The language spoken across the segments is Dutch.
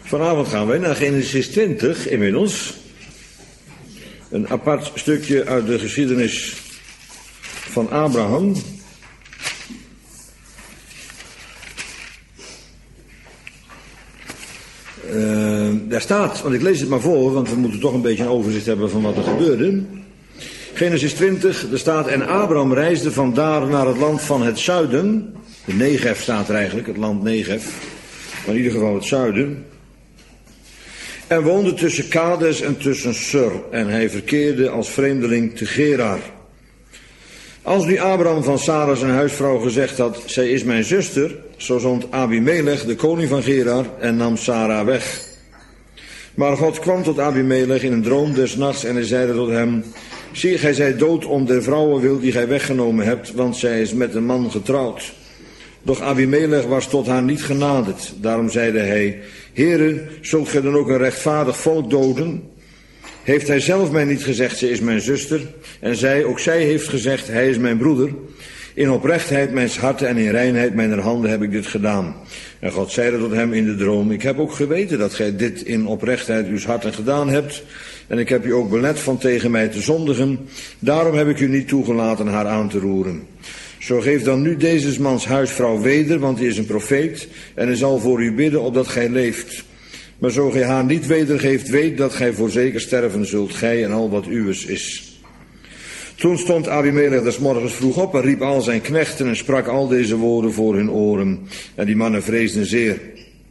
Vanavond gaan wij naar Genesis 20 inmiddels. Een apart stukje uit de geschiedenis van Abraham. Daar staat, want ik lees het maar voor, want we moeten toch een beetje een overzicht hebben van wat er gebeurde. Genesis 20, er staat: en Abraham reisde vandaar naar het land van het zuiden. De Negev staat er eigenlijk, het land Negev. Maar in ieder geval het zuiden. En woonde tussen Kades en tussen Sur. En hij verkeerde als vreemdeling te Gerar. Als nu Abraham van Sara zijn huisvrouw gezegd had: zij is mijn zuster, zo zond Abimelech, de koning van Gerar, en nam Sara weg. Maar God kwam tot Abimelech in een droom des nachts en hij zeide tot hem: zie, gij zijt dood om der vrouwen wil die gij weggenomen hebt, want zij is met een man getrouwd. Doch Abimelech was tot haar niet genaderd. Daarom zeide hij: Heere, zult gij dan ook een rechtvaardig volk doden? Heeft hij zelf mij niet gezegd: zij is mijn zuster? En ook zij heeft gezegd: hij is mijn broeder. In oprechtheid mijns harten en in reinheid mijner handen heb ik dit gedaan. En God zeide tot hem in de droom: ik heb ook geweten dat gij dit in oprechtheid uws harten gedaan hebt. En ik heb u ook belet van tegen mij te zondigen. Daarom heb ik u niet toegelaten haar aan te roeren. Zo geef dan nu deze mans huisvrouw weder, want hij is een profeet, en hij zal voor u bidden opdat gij leeft. Maar zo gij haar niet wedergeeft, weet dat gij voorzeker sterven zult, gij en al wat uwes is. Toen stond Abimelech des morgens vroeg op en riep al zijn knechten en sprak al deze woorden voor hun oren. En die mannen vreesden zeer.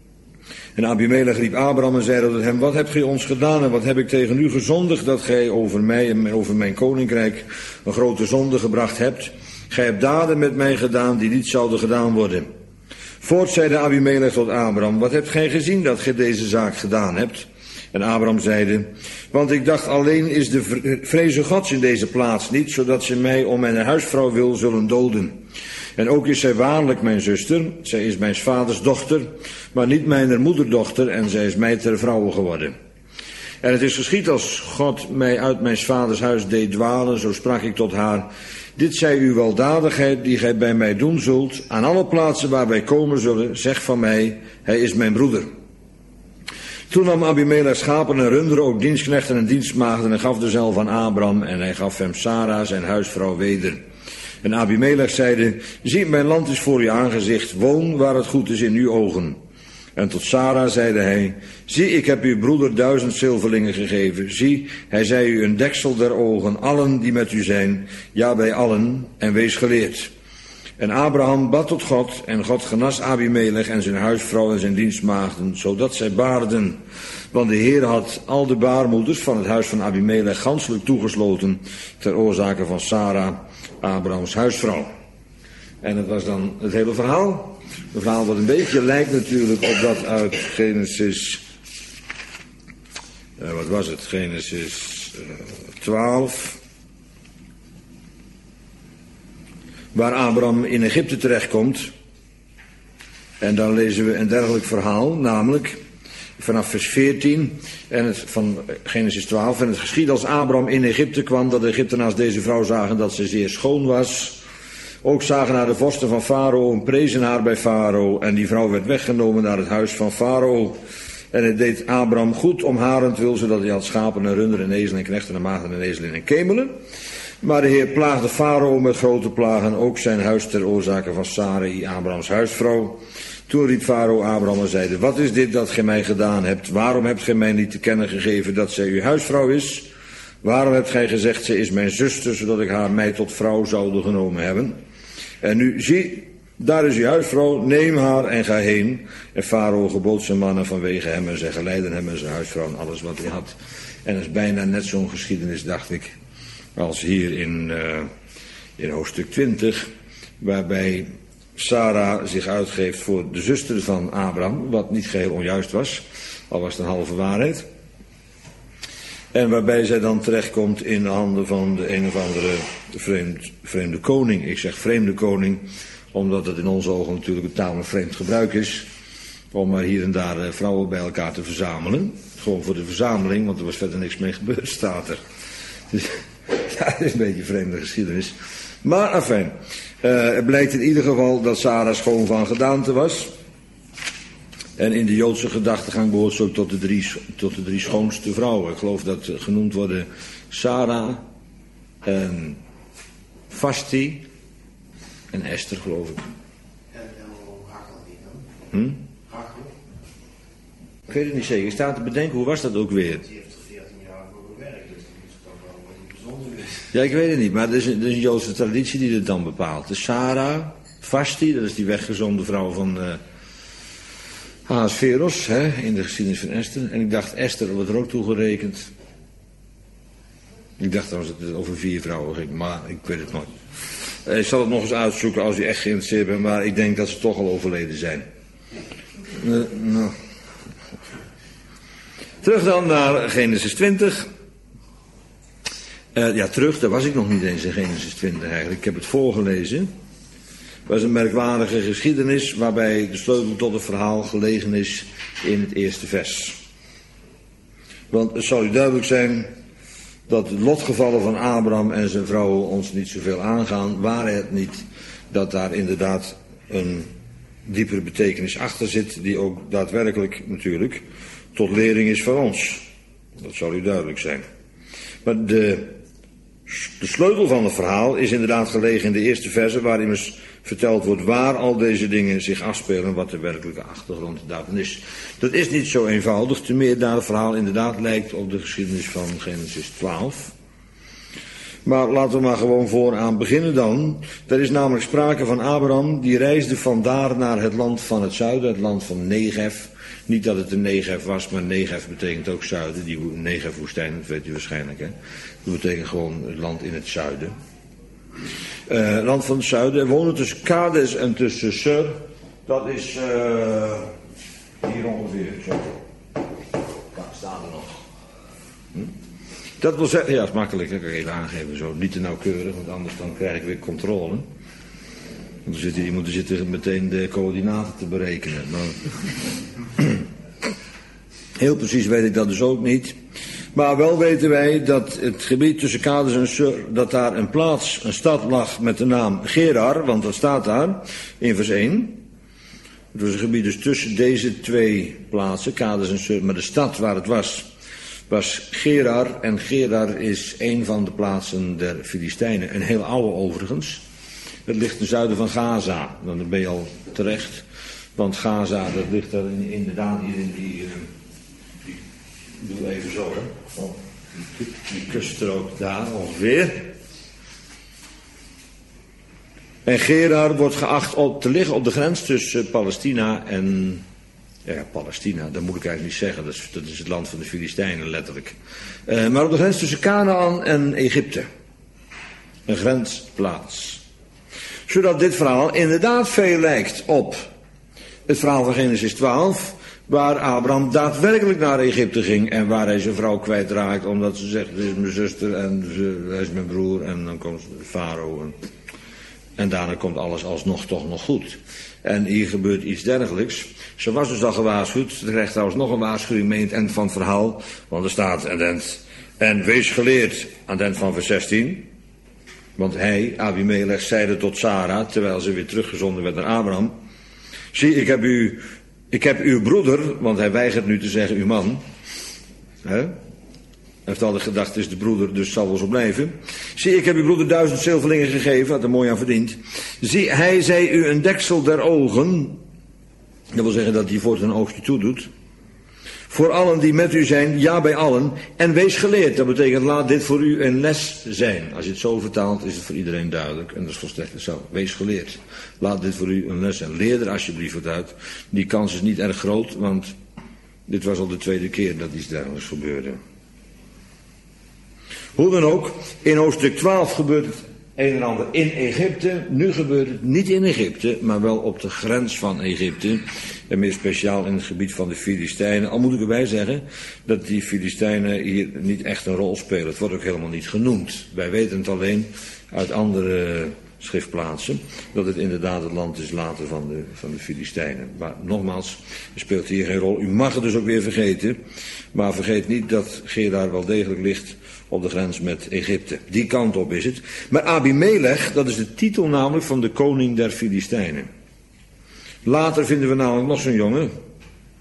En Abimelech riep Abraham en zeide tot hem: wat hebt gij ons gedaan en wat heb ik tegen u gezondigd, dat gij over mij en over mijn koninkrijk een grote zonde gebracht hebt? Gij hebt daden met mij gedaan die niet zouden gedaan worden. Voort zeide Abimelech tot Abraham: wat hebt gij gezien dat gij deze zaak gedaan hebt? En Abraham zeide: want ik dacht, alleen is de vreze Gods in deze plaats niet, zodat ze mij om mijn huisvrouw wil zullen doden. En ook is zij waarlijk mijn zuster, zij is mijn vaders dochter, maar niet mijner moederdochter, en zij is mij ter vrouwe geworden. En het is geschied als God mij uit mijn vaders huis deed dwalen, zo sprak ik tot haar: dit zij uw weldadigheid die gij bij mij doen zult, aan alle plaatsen waar wij komen zullen, zeg van mij: hij is mijn broeder. Toen nam Abimelech schapen en runderen, ook dienstknechten en dienstmaagden, en gaf dezelve aan Abraham, en hij gaf hem Sara, zijn huisvrouw, weder. En Abimelech zeide: zie, mijn land is voor uw aangezicht, woon waar het goed is in uw ogen. En tot Sara zeide hij: zie, ik heb uw broeder 1000 zilverlingen gegeven. Zie, hij zei u een deksel der ogen, allen die met u zijn, ja bij allen, en wees geleerd. En Abraham bad tot God, en God genas Abimelech en zijn huisvrouw en zijn dienstmaagden, zodat zij baarden. Want de Heer had al de baarmoeders van het huis van Abimelech ganselijk toegesloten, ter oorzake van Sara, Abrahams huisvrouw. En dat was dan het hele verhaal. Een verhaal wat een beetje lijkt natuurlijk op dat uit Genesis, wat was het? Genesis 12. Waar Abraham in Egypte terechtkomt. En dan lezen we een dergelijk verhaal, namelijk vanaf vers 14 van Genesis 12. En het geschiedde als Abraham in Egypte kwam, dat de Egyptenaars deze vrouw zagen dat ze zeer schoon was. Ook zagen haar de vorsten van Farao en prezen haar bij Farao. En die vrouw werd weggenomen naar het huis van Farao. En het deed Abraham goed om harentwil, zodat hij had schapen en runderen en ezelen en knechten en maagden en ezelen en kemelen. Maar de Heer plaagde Farao met grote plagen, ook zijn huis ter oorzake van Sarai, Abrahams huisvrouw. Toen riep Farao Abraham en zeide: wat is dit dat gij mij gedaan hebt? Waarom hebt gij mij niet te kennen gegeven dat zij uw huisvrouw is? Waarom hebt gij gezegd: zij is mijn zuster, zodat ik haar mij tot vrouw zoude genomen hebben? En nu, zie, daar is uw huisvrouw, neem haar en ga heen. En Farao gebood zijn mannen vanwege hem en zij geleidden hem en zijn huisvrouw en alles wat hij had. En dat is bijna net zo'n geschiedenis, dacht ik, als hier in hoofdstuk 20, waarbij Sara zich uitgeeft voor de zuster van Abraham, wat niet geheel onjuist was, al was het een halve waarheid. En waarbij zij dan terechtkomt in de handen van de een of andere vreemde koning. Ik zeg vreemde koning, omdat het in onze ogen natuurlijk een tamelijk vreemd gebruik is om maar hier en daar vrouwen bij elkaar te verzamelen. Gewoon voor de verzameling, want er was verder niks mee gebeurd, staat er. Dus ja, het is een beetje een vreemde geschiedenis. Maar afijn, het blijkt in ieder geval dat Sara schoon van gedaante was. En in de Joodse gedachtegang behoort ze ook tot de drie schoonste vrouwen. Ik geloof dat genoemd worden Sarah en Vashti en Esther, geloof ik. En Rachel die dan? Rachel? Ik weet het niet zeker. Ik sta te bedenken, hoe was dat ook weer? Die heeft er 14 jaar voor gewerkt, dus dat moet toch wel wat bijzonder is. Ja, ik weet het niet, maar er is een Joodse traditie die dit dan bepaalt. De Sarah, Vashti, dat is die weggezonden vrouw van Ahasveros, in de geschiedenis van Esther. En ik dacht, Esther wordt er ook toe gerekend. Ik dacht trouwens dat het over 4 vrouwen ging, maar ik weet het nooit. Ik zal het nog eens uitzoeken als u echt geïnteresseerd bent, maar ik denk dat ze toch al overleden zijn. Nou. Terug dan naar Genesis 20. Daar was ik nog niet eens in Genesis 20 eigenlijk. Ik heb het voorgelezen. Het was een merkwaardige geschiedenis waarbij de sleutel tot het verhaal gelegen is in het eerste vers. Want het zal u duidelijk zijn dat de lotgevallen van Abraham en zijn vrouw ons niet zoveel aangaan, waren het niet dat daar inderdaad een diepere betekenis achter zit, die ook daadwerkelijk natuurlijk tot lering is van ons. Dat zal u duidelijk zijn. Maar de sleutel van het verhaal is inderdaad gelegen in de eerste verse, waar immers verteld wordt waar al deze dingen zich afspelen, wat de werkelijke achtergrond daarvan is. Dat is niet zo eenvoudig, te meer daar het verhaal inderdaad lijkt op de geschiedenis van Genesis 12. Maar laten we maar gewoon vooraan beginnen dan. Er is namelijk sprake van Abraham, die reisde vandaar naar het land van het zuiden, het land van Negev. Niet dat het een Negev was, maar Negev betekent ook zuiden. Die Negev-woestijn, dat weet u waarschijnlijk, hè. Dat betekent gewoon het land in het zuiden. Land van het zuiden. En wonen tussen Kades en tussen Sur. Dat is hier ongeveer. Zo. Daar staat er nog. Dat wil zeggen, ja, dat is makkelijk. Dat kan ik even aangeven. Zo. Niet te nauwkeurig, want anders dan krijg ik weer controle. Want dan je moet zitten meteen de coördinaten te berekenen. Maar heel precies weet ik dat dus ook niet. Maar wel weten wij dat het gebied tussen Kades en Sur, dat daar een stad lag met de naam Gerar, want dat staat daar in vers 1. Het was een gebied dus tussen deze 2 plaatsen, Kades en Sur, maar de stad waar het was Gerar. En Gerar is een van de plaatsen der Filistijnen, een heel oude overigens. Het ligt ten zuiden van Gaza, dan ben je al terecht, want Gaza, dat ligt daar inderdaad hier in die ik doe even zo, hè. Die kuststrook daar ongeveer. En Gerar wordt geacht te liggen op de grens tussen Palestina en... Ja, Palestina, dat moet ik eigenlijk niet zeggen. Dat is het land van de Filistijnen, letterlijk. Maar op de grens tussen Kanaan en Egypte. Een grensplaats. Zodat dit verhaal inderdaad veel lijkt op het verhaal van Genesis 12... waar Abraham daadwerkelijk naar Egypte ging en waar hij zijn vrouw kwijtraakt, omdat ze zegt, dit is mijn zuster en hij is mijn broer en dan komt Farao en daarna komt alles alsnog toch nog goed. En hier gebeurt iets dergelijks. Ze was dus al gewaarschuwd, ze krijgt trouwens nog een waarschuwing mee in het eind van het verhaal, want er staat en wees geleerd aan het eind van vers 16, want hij, Abimelech, zeide tot Sarah, terwijl ze weer teruggezonden werd naar Abraham, zie, ik heb uw broeder, want hij weigert nu te zeggen uw man. Hij heeft altijd gedacht, het is de broeder, dus zal wel zo blijven. Zie, ik heb uw broeder 1000 zilverlingen gegeven, had er mooi aan verdiend. Zie, hij zei u een deksel der ogen. Dat wil zeggen dat hij voor zijn oogje toedoet. Voor allen die met u zijn, ja bij allen. En wees geleerd, dat betekent laat dit voor u een les zijn. Als je het zo vertaalt is het voor iedereen duidelijk. En dat is volstrekt zo. Wees geleerd. Laat dit voor u een les zijn. Leer er alsjeblieft wat uit. Die kans is niet erg groot, want dit was al de 2e keer dat iets dergelijks gebeurde. Hoe dan ook, in hoofdstuk 12 gebeurt het een en ander in Egypte. Nu gebeurt het niet in Egypte, maar wel op de grens van Egypte. En meer speciaal in het gebied van de Filistijnen. Al moet ik erbij zeggen dat die Filistijnen hier niet echt een rol spelen. Het wordt ook helemaal niet genoemd. Wij weten het alleen uit andere schriftplaatsen. Dat het inderdaad het land is later van de Filistijnen. Maar nogmaals, het speelt hier geen rol. U mag het dus ook weer vergeten. Maar vergeet niet dat Gerar wel degelijk ligt op de grens met Egypte. Die kant op is het. Maar Abimelech, dat is de titel namelijk van de koning der Filistijnen. Later vinden we namelijk nog zo'n jongen.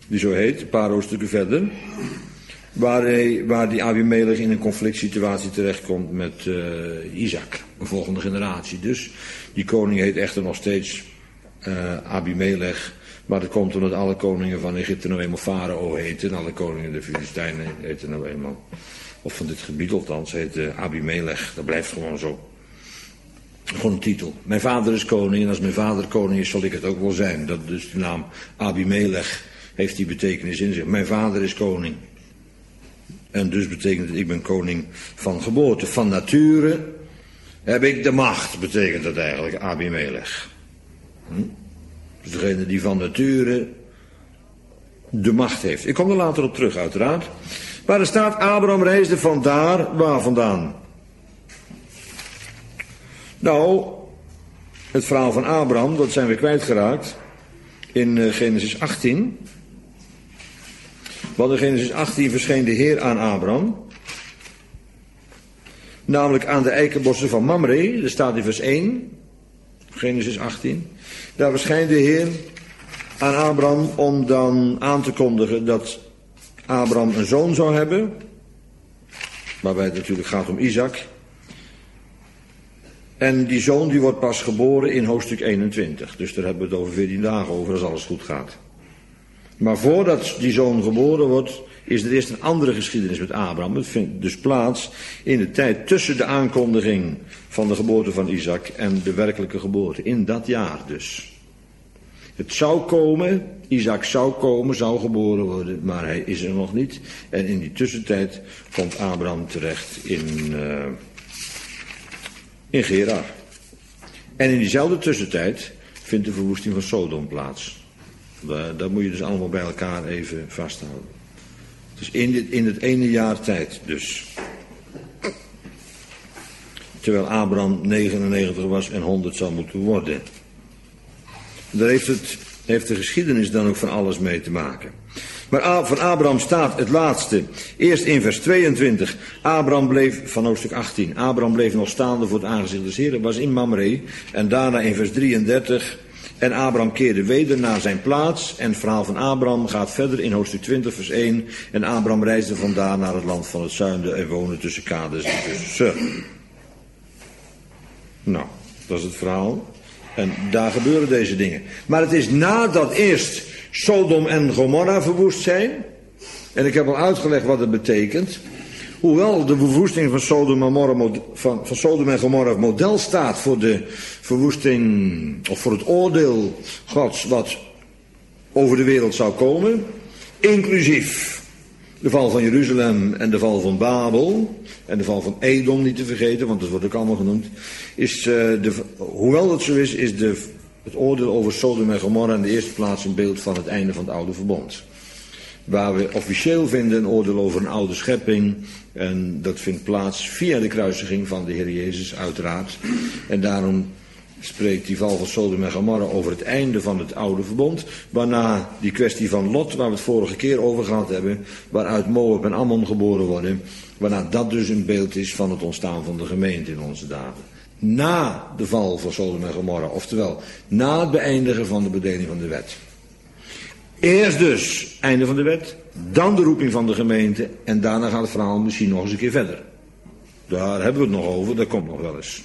die zo heet, een paar hoofdstukken verder, waar die Abimelech in een conflict situatie terechtkomt met Isaac, een volgende generatie. Dus die koning heet echter nog steeds Abimelech, maar dat komt omdat alle koningen van Egypte nou eenmaal Farao heten, en alle koningen de Filistijnen heten nou eenmaal, of van dit gebied althans, heet Abimelech. Dat blijft gewoon zo. Gewoon een titel. Mijn vader is koning en als mijn vader koning is zal ik het ook wel zijn. Dat dus de naam Abimelech heeft die betekenis in zich. Mijn vader is koning. En dus betekent het ik ben koning van geboorte. Van nature heb ik de macht, betekent dat eigenlijk, Abimelech. Dus degene die van nature de macht heeft. Ik kom er later op terug uiteraard. Maar er staat Abraham reisde vandaar, waar vandaan? Nou, het verhaal van Abraham, dat zijn we kwijtgeraakt in Genesis 18. Want in Genesis 18 verscheen de Heer aan Abraham. Namelijk aan de eikenbossen van Mamre, dat staat in vers 1. Genesis 18. Daar verschijnt de Heer aan Abraham om dan aan te kondigen dat Abraham een zoon zou hebben. Waarbij het natuurlijk gaat om Isaac. En die zoon die wordt pas geboren in hoofdstuk 21. Dus daar hebben we het over 14 dagen over als alles goed gaat. Maar voordat die zoon geboren wordt, is er eerst een andere geschiedenis met Abraham. Het vindt dus plaats in de tijd tussen de aankondiging van de geboorte van Isaac en de werkelijke geboorte. In dat jaar dus. Het zou komen, Isaac zou komen, zou geboren worden, maar hij is er nog niet. En in die tussentijd komt Abraham terecht in Gerar. En in diezelfde tussentijd vindt de verwoesting van Sodom plaats. Dat moet je dus allemaal bij elkaar even vasthouden. Dus in het ene jaar tijd dus. Terwijl Abraham 99 was en 100 zou moeten worden. Daar heeft de geschiedenis dan ook van alles mee te maken. Maar van Abraham staat het laatste. Eerst in vers 22. Abraham bleef, van hoofdstuk 18. Abraham bleef nog staande voor het aangezicht des Heeren. Was in Mamre. En daarna in vers 33. En Abraham keerde weder naar zijn plaats. En het verhaal van Abraham gaat verder in hoofdstuk 20 vers 1. En Abraham reisde vandaar naar het land van het zuiden. En woonde tussen Kades en tussen Sur. Nou, dat is het verhaal. En daar gebeuren deze dingen. Maar het is nadat eerst Sodom en Gomorra verwoest zijn. En ik heb al uitgelegd wat het betekent. Hoewel de verwoesting van Sodom en Gomorra model staat voor de verwoesting, of voor het oordeel Gods wat over de wereld zou komen. Inclusief de val van Jeruzalem en de val van Babel. En de val van Edom niet te vergeten, want dat wordt ook allemaal genoemd. Hoewel dat zo is het oordeel over Sodom en Gomorra in de eerste plaats een beeld van het einde van het oude verbond. Waar we officieel vinden een oordeel over een oude schepping. En dat vindt plaats via de kruisiging van de Heer Jezus uiteraard. En daarom spreekt die val van Sodom en Gomorra over het einde van het oude verbond. Waarna die kwestie van Lot, waar we het vorige keer over gehad hebben, waaruit Moab en Ammon geboren worden. Waarna dat dus een beeld is van het ontstaan van de gemeente in onze dagen. Na de val van Sodom en Gomorra, oftewel na het beëindigen van de bedeling van de wet. Eerst dus einde van de wet, dan de roeping van de gemeente en daarna gaat het verhaal misschien nog eens een keer verder. Daar hebben we het nog over, dat komt nog wel eens.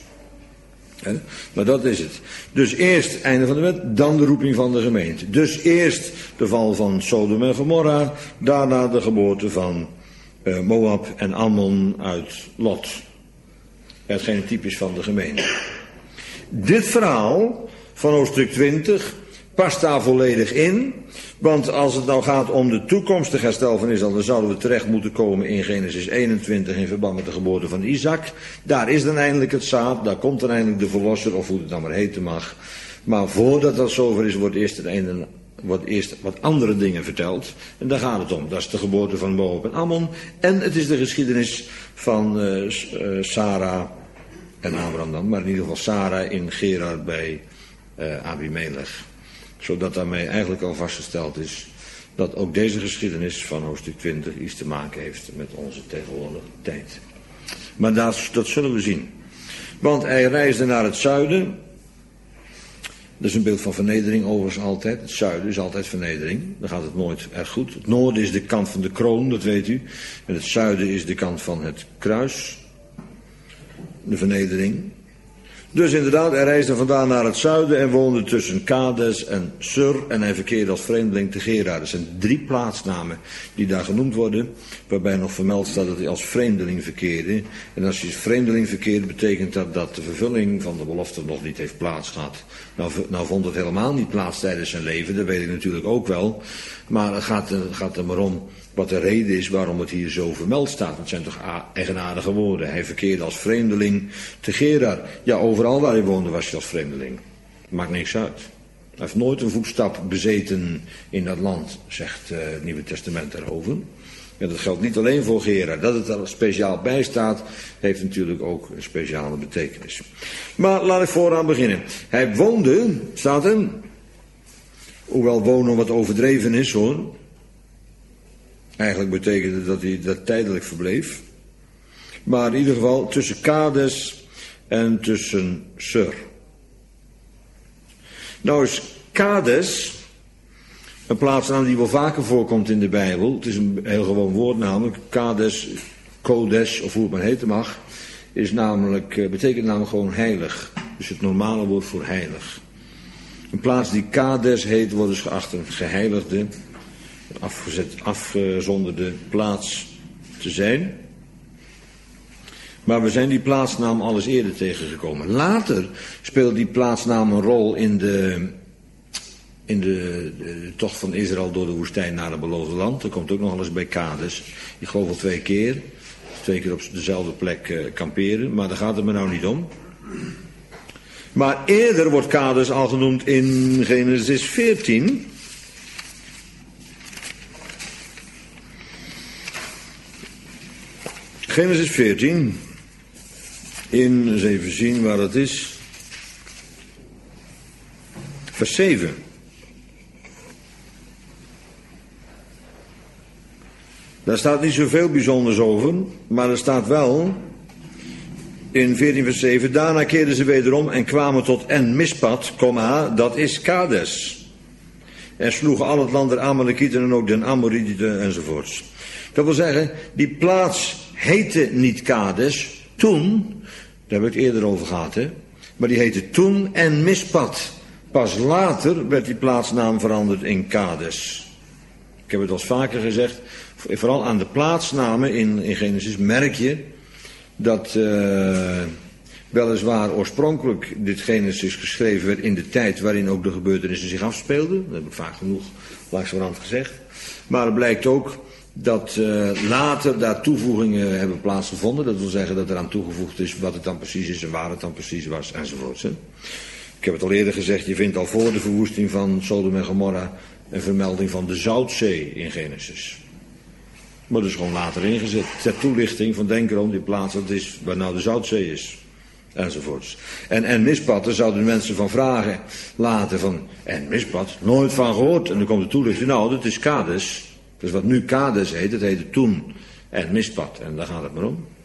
Maar dat is het. Dus eerst einde van de wet, dan de roeping van de gemeente. Dus eerst de val van Sodom en Gomorra, daarna de geboorte van Moab en Ammon uit Lot. Hetgeen typisch van de gemeente. Dit verhaal van hoofdstuk 20 past daar volledig in. Want als het nou gaat om de toekomstige herstel van Israël, dan zouden we terecht moeten komen in Genesis 21 in verband met de geboorte van Isaac. Daar is dan eindelijk het zaad, daar komt dan eindelijk de verlosser, of hoe het dan maar heten mag. Maar voordat dat zover is, wordt eerst wat andere dingen verteld. En daar gaat het om. Dat is de geboorte van Moab en Ammon. En het is de geschiedenis van Sarah en Abraham dan. Maar in ieder geval Sarah in Gerar bij Abimelech. Zodat daarmee eigenlijk al vastgesteld is dat ook deze geschiedenis van hoofdstuk 20 iets te maken heeft met onze tegenwoordige tijd. Maar dat zullen we zien. Want hij reisde naar het zuiden Dat is een beeld van vernedering overigens altijd. Het zuiden is altijd vernedering. Dan gaat het nooit erg goed. Het noorden is de kant van de kroon, dat weet u. En het zuiden is de kant van het kruis. De vernedering. Dus inderdaad, hij reisde vandaan naar het zuiden en woonde tussen Kades en Sur. En hij verkeerde als vreemdeling te Gerar. Er zijn 3 plaatsnamen die daar genoemd worden. Waarbij nog vermeld staat dat hij als vreemdeling verkeerde. En als hij als vreemdeling verkeerde, betekent dat dat de vervulling van de belofte nog niet heeft plaatsgehad. Nou vond het helemaal niet plaats tijdens zijn leven, dat weet ik natuurlijk ook wel. Maar het gaat er maar om wat de reden is waarom het hier zo vermeld staat. Het zijn toch eigenaardige woorden. Hij verkeerde als vreemdeling te Gerar. Ja, overal waar hij woonde was hij als vreemdeling. Maakt niks uit. Hij heeft nooit een voetstap bezeten in dat land, zegt het Nieuwe Testament daarover. Ja, dat geldt niet alleen voor Gerar. Dat het er speciaal bij staat, heeft natuurlijk ook een speciale betekenis. Maar laat ik vooraan beginnen. Hij woonde, staat er, hoewel wonen wat overdreven is hoor. Eigenlijk betekende dat hij dat tijdelijk verbleef. Maar in ieder geval tussen Kades en tussen Sur. Nou is Kades een plaatsnaam die wel vaker voorkomt in de Bijbel. Het is een heel gewoon woord namelijk. Kades, Kodes of hoe het maar heten mag. Betekent namelijk gewoon heilig. Dus het normale woord voor heilig. Een plaats die Kades heet wordt dus geacht een geheiligde, afgezonderde plaats te zijn. Maar we zijn die plaatsnaam al eens eerder tegengekomen. Later speelde die plaatsnaam een rol in de tocht van Israël door de woestijn naar het beloofde land. Dat komt ook nog wel eens bij Kades. Ik geloof al 2 keer. 2 keer op dezelfde plek kamperen. Maar daar gaat het me nou niet om. Maar eerder wordt Kades al genoemd in Genesis 14. Genesis 14. Eens even zien waar dat is. Vers 7. Daar staat niet zoveel bijzonders over, maar er staat wel in 14 vers 7. Daarna keerden ze wederom en kwamen tot En-Mispat, dat is Kades. En sloegen al het land der Amalekieten en ook den Amorieten enzovoorts. Dat wil zeggen, die plaats heette niet Kades toen, daar heb ik het eerder over gehad, hè? Maar die heette toen En-Mispat. Pas later werd die plaatsnaam veranderd in Kades. Ik heb het al vaker gezegd, vooral aan de plaatsnamen in Genesis merk je dat weliswaar oorspronkelijk dit Genesis geschreven werd in de tijd waarin ook de gebeurtenissen zich afspeelden. Dat heb ik vaak genoeg langzamerhand gezegd. Maar het blijkt ook dat later daar toevoegingen hebben plaatsgevonden. Dat wil zeggen dat er aan toegevoegd is wat het dan precies is en waar het dan precies was enzovoort. Hè. Ik heb het al eerder gezegd, je vindt al voor de verwoesting van Sodom en Gomorra een vermelding van de Zoutzee in Genesis. Maar dat is gewoon later ingezet. Ter toelichting van denk erom, die plaats, dat is waar nou de Zoutzee is. Enzovoorts. En Mispat, daar zouden de mensen van vragen later van, en Mispat, nooit van gehoord. En dan komt de toelichting, nou dat is Kades. Dus wat nu Kades heet, dat heette toen en Mispat. En daar gaat het maar om.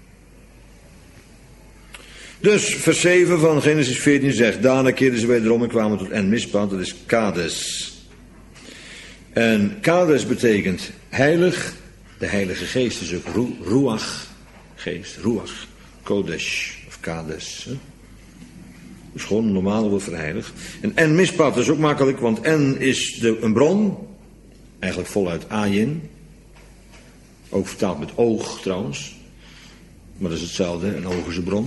Dus vers 7 van Genesis 14 zegt, daarna keerden ze wederom en kwamen tot En-Mispat, dat is Kades. En Kades betekent heilig. De Heilige Geest is ook Ruach, geest, Ruach, Kodesh of Kades. Hè? Dus gewoon een normale woord voor heilig. En Mispat is ook makkelijk, want En is een bron, eigenlijk voluit Ayin. Ook vertaald met oog trouwens, maar dat is hetzelfde, een oog is een bron.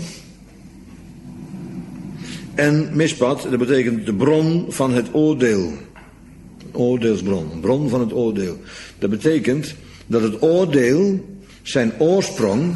En Mispat, dat betekent de bron van het oordeel. Een oordeelsbron, een bron van het oordeel. Dat betekent dat het oordeel zijn oorsprong,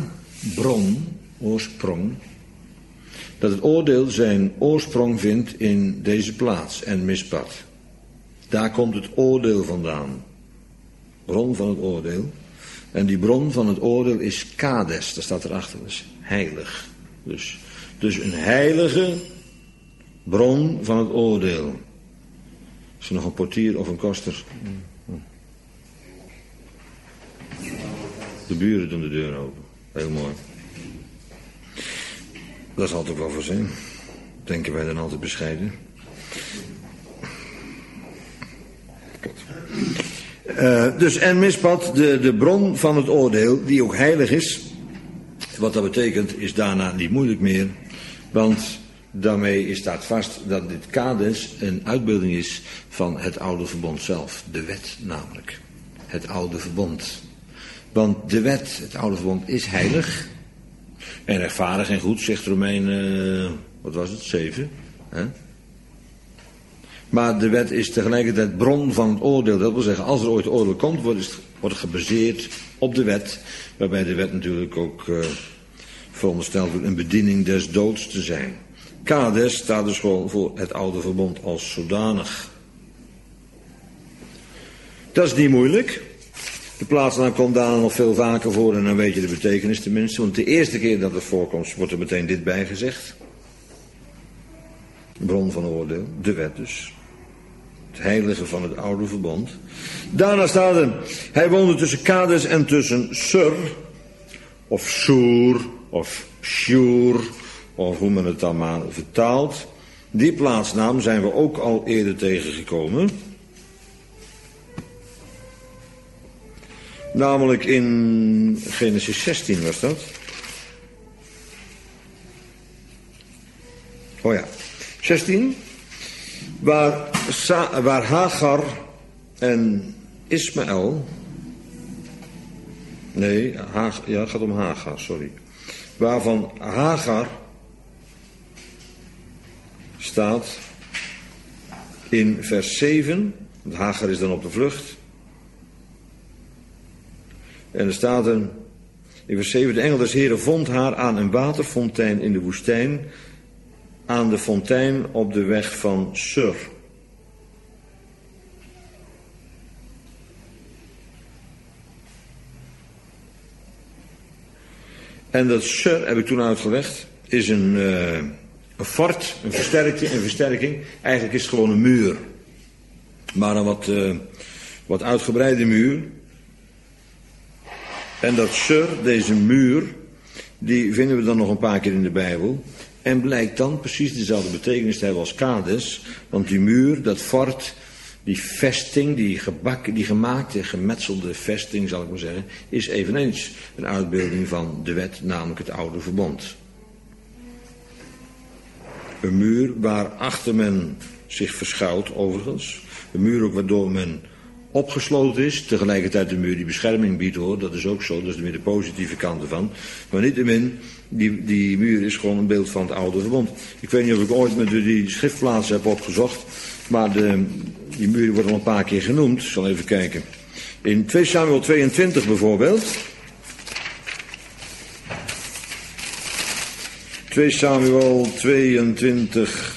dat het oordeel zijn oorsprong vindt in deze plaats, en Mispat. Daar komt het oordeel vandaan. Bron van het oordeel. En die bron van het oordeel is Kades, dat staat erachter, dat is heilig. Dus een heilige bron van het oordeel. Is er nog een portier of een koster? De buren doen de deur open. Heel mooi. Dat zal toch wel voor zijn. Denken wij dan altijd bescheiden. Dus en mispat, de bron van het oordeel, die ook heilig is. Wat dat betekent, is daarna niet moeilijk meer. Want daarmee staat vast dat dit Kades een uitbeelding is van het oude verbond zelf. De wet namelijk. Het oude verbond. Want de wet, het oude verbond, is heilig. En rechtvaardig en goed, zegt Romeinen, wat was het, 7. Hè? Maar de wet is tegelijkertijd bron van het oordeel. Dat wil zeggen, als er ooit oordeel komt, wordt het gebaseerd op de wet. Waarbij de wet natuurlijk ook verondersteld wordt een bediening des doods te zijn. Kades staat dus gewoon voor het oude verbond als zodanig. Dat is niet moeilijk. De plaatsnaam komt daar nog veel vaker voor en dan weet je de betekenis tenminste. Want de eerste keer dat het voorkomt, wordt er meteen dit bijgezegd. Bron van oordeel, de wet dus. Het heilige van het oude verbond. Daarna staat er, hij woonde tussen Kades en tussen Sur, of Shur, of Shur, of hoe men het dan maar vertaalt. Die plaatsnaam zijn we ook al eerder tegengekomen. Namelijk in Genesis 16 was dat. Oh ja, 16. Waar Hagar en Ismaël. Nee, ja, het gaat om Hagar, sorry. Waarvan Hagar staat in vers 7. Want Hagar is dan op de vlucht. En er staat in vers 7, de engel des Heren vond haar aan een waterfontein in de woestijn, aan de fontein op de weg van Sur. En dat Sur, heb ik toen uitgelegd, is een fort, een versterking. Eigenlijk is het gewoon een muur. Maar een wat uitgebreide muur. En dat Sur, deze muur, die vinden we dan nog een paar keer in de Bijbel. En blijkt dan precies dezelfde betekenis te hebben als Kades. Want die muur, dat fort, die vesting, die gemaakte, gemetselde vesting, zal ik maar zeggen, is eveneens een uitbeelding van de wet, namelijk het oude verbond. Een muur waarachter men zich verschuilt, overigens. Een muur ook waardoor men opgesloten is, tegelijkertijd een muur die bescherming biedt, hoor, dat is ook zo, dat is weer de positieve kant ervan. Maar niettemin, die muur is gewoon een beeld van het oude verbond. Ik weet niet of ik ooit met die schriftplaatsen heb opgezocht, maar die muur wordt al een paar keer genoemd. Ik zal even kijken. In 2 Samuel 22 bijvoorbeeld. 2 Samuel 22.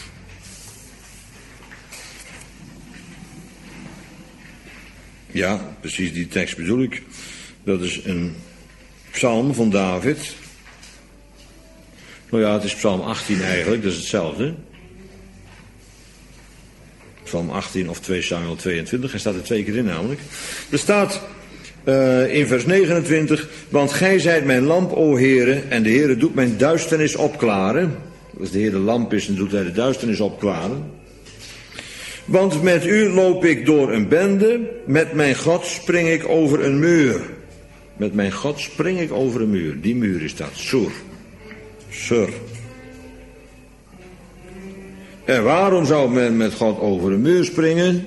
Ja, precies die tekst bedoel ik. Dat is een psalm van David. Nou ja, het is psalm 18 eigenlijk, dat is hetzelfde. Psalm 18 of 2 Samuel 22, hij staat er 2 keer in namelijk. Er staat in vers 29, want gij zijt mijn lamp, o Heere, en de Heere doet mijn duisternis opklaren. Als de Heer de lamp is, dan doet hij de duisternis opklaren. Want met u loop ik door een bende, met mijn God spring ik over een muur. Met mijn God spring ik over een muur. Die muur is dat, Sur. En waarom zou men met God over een muur springen?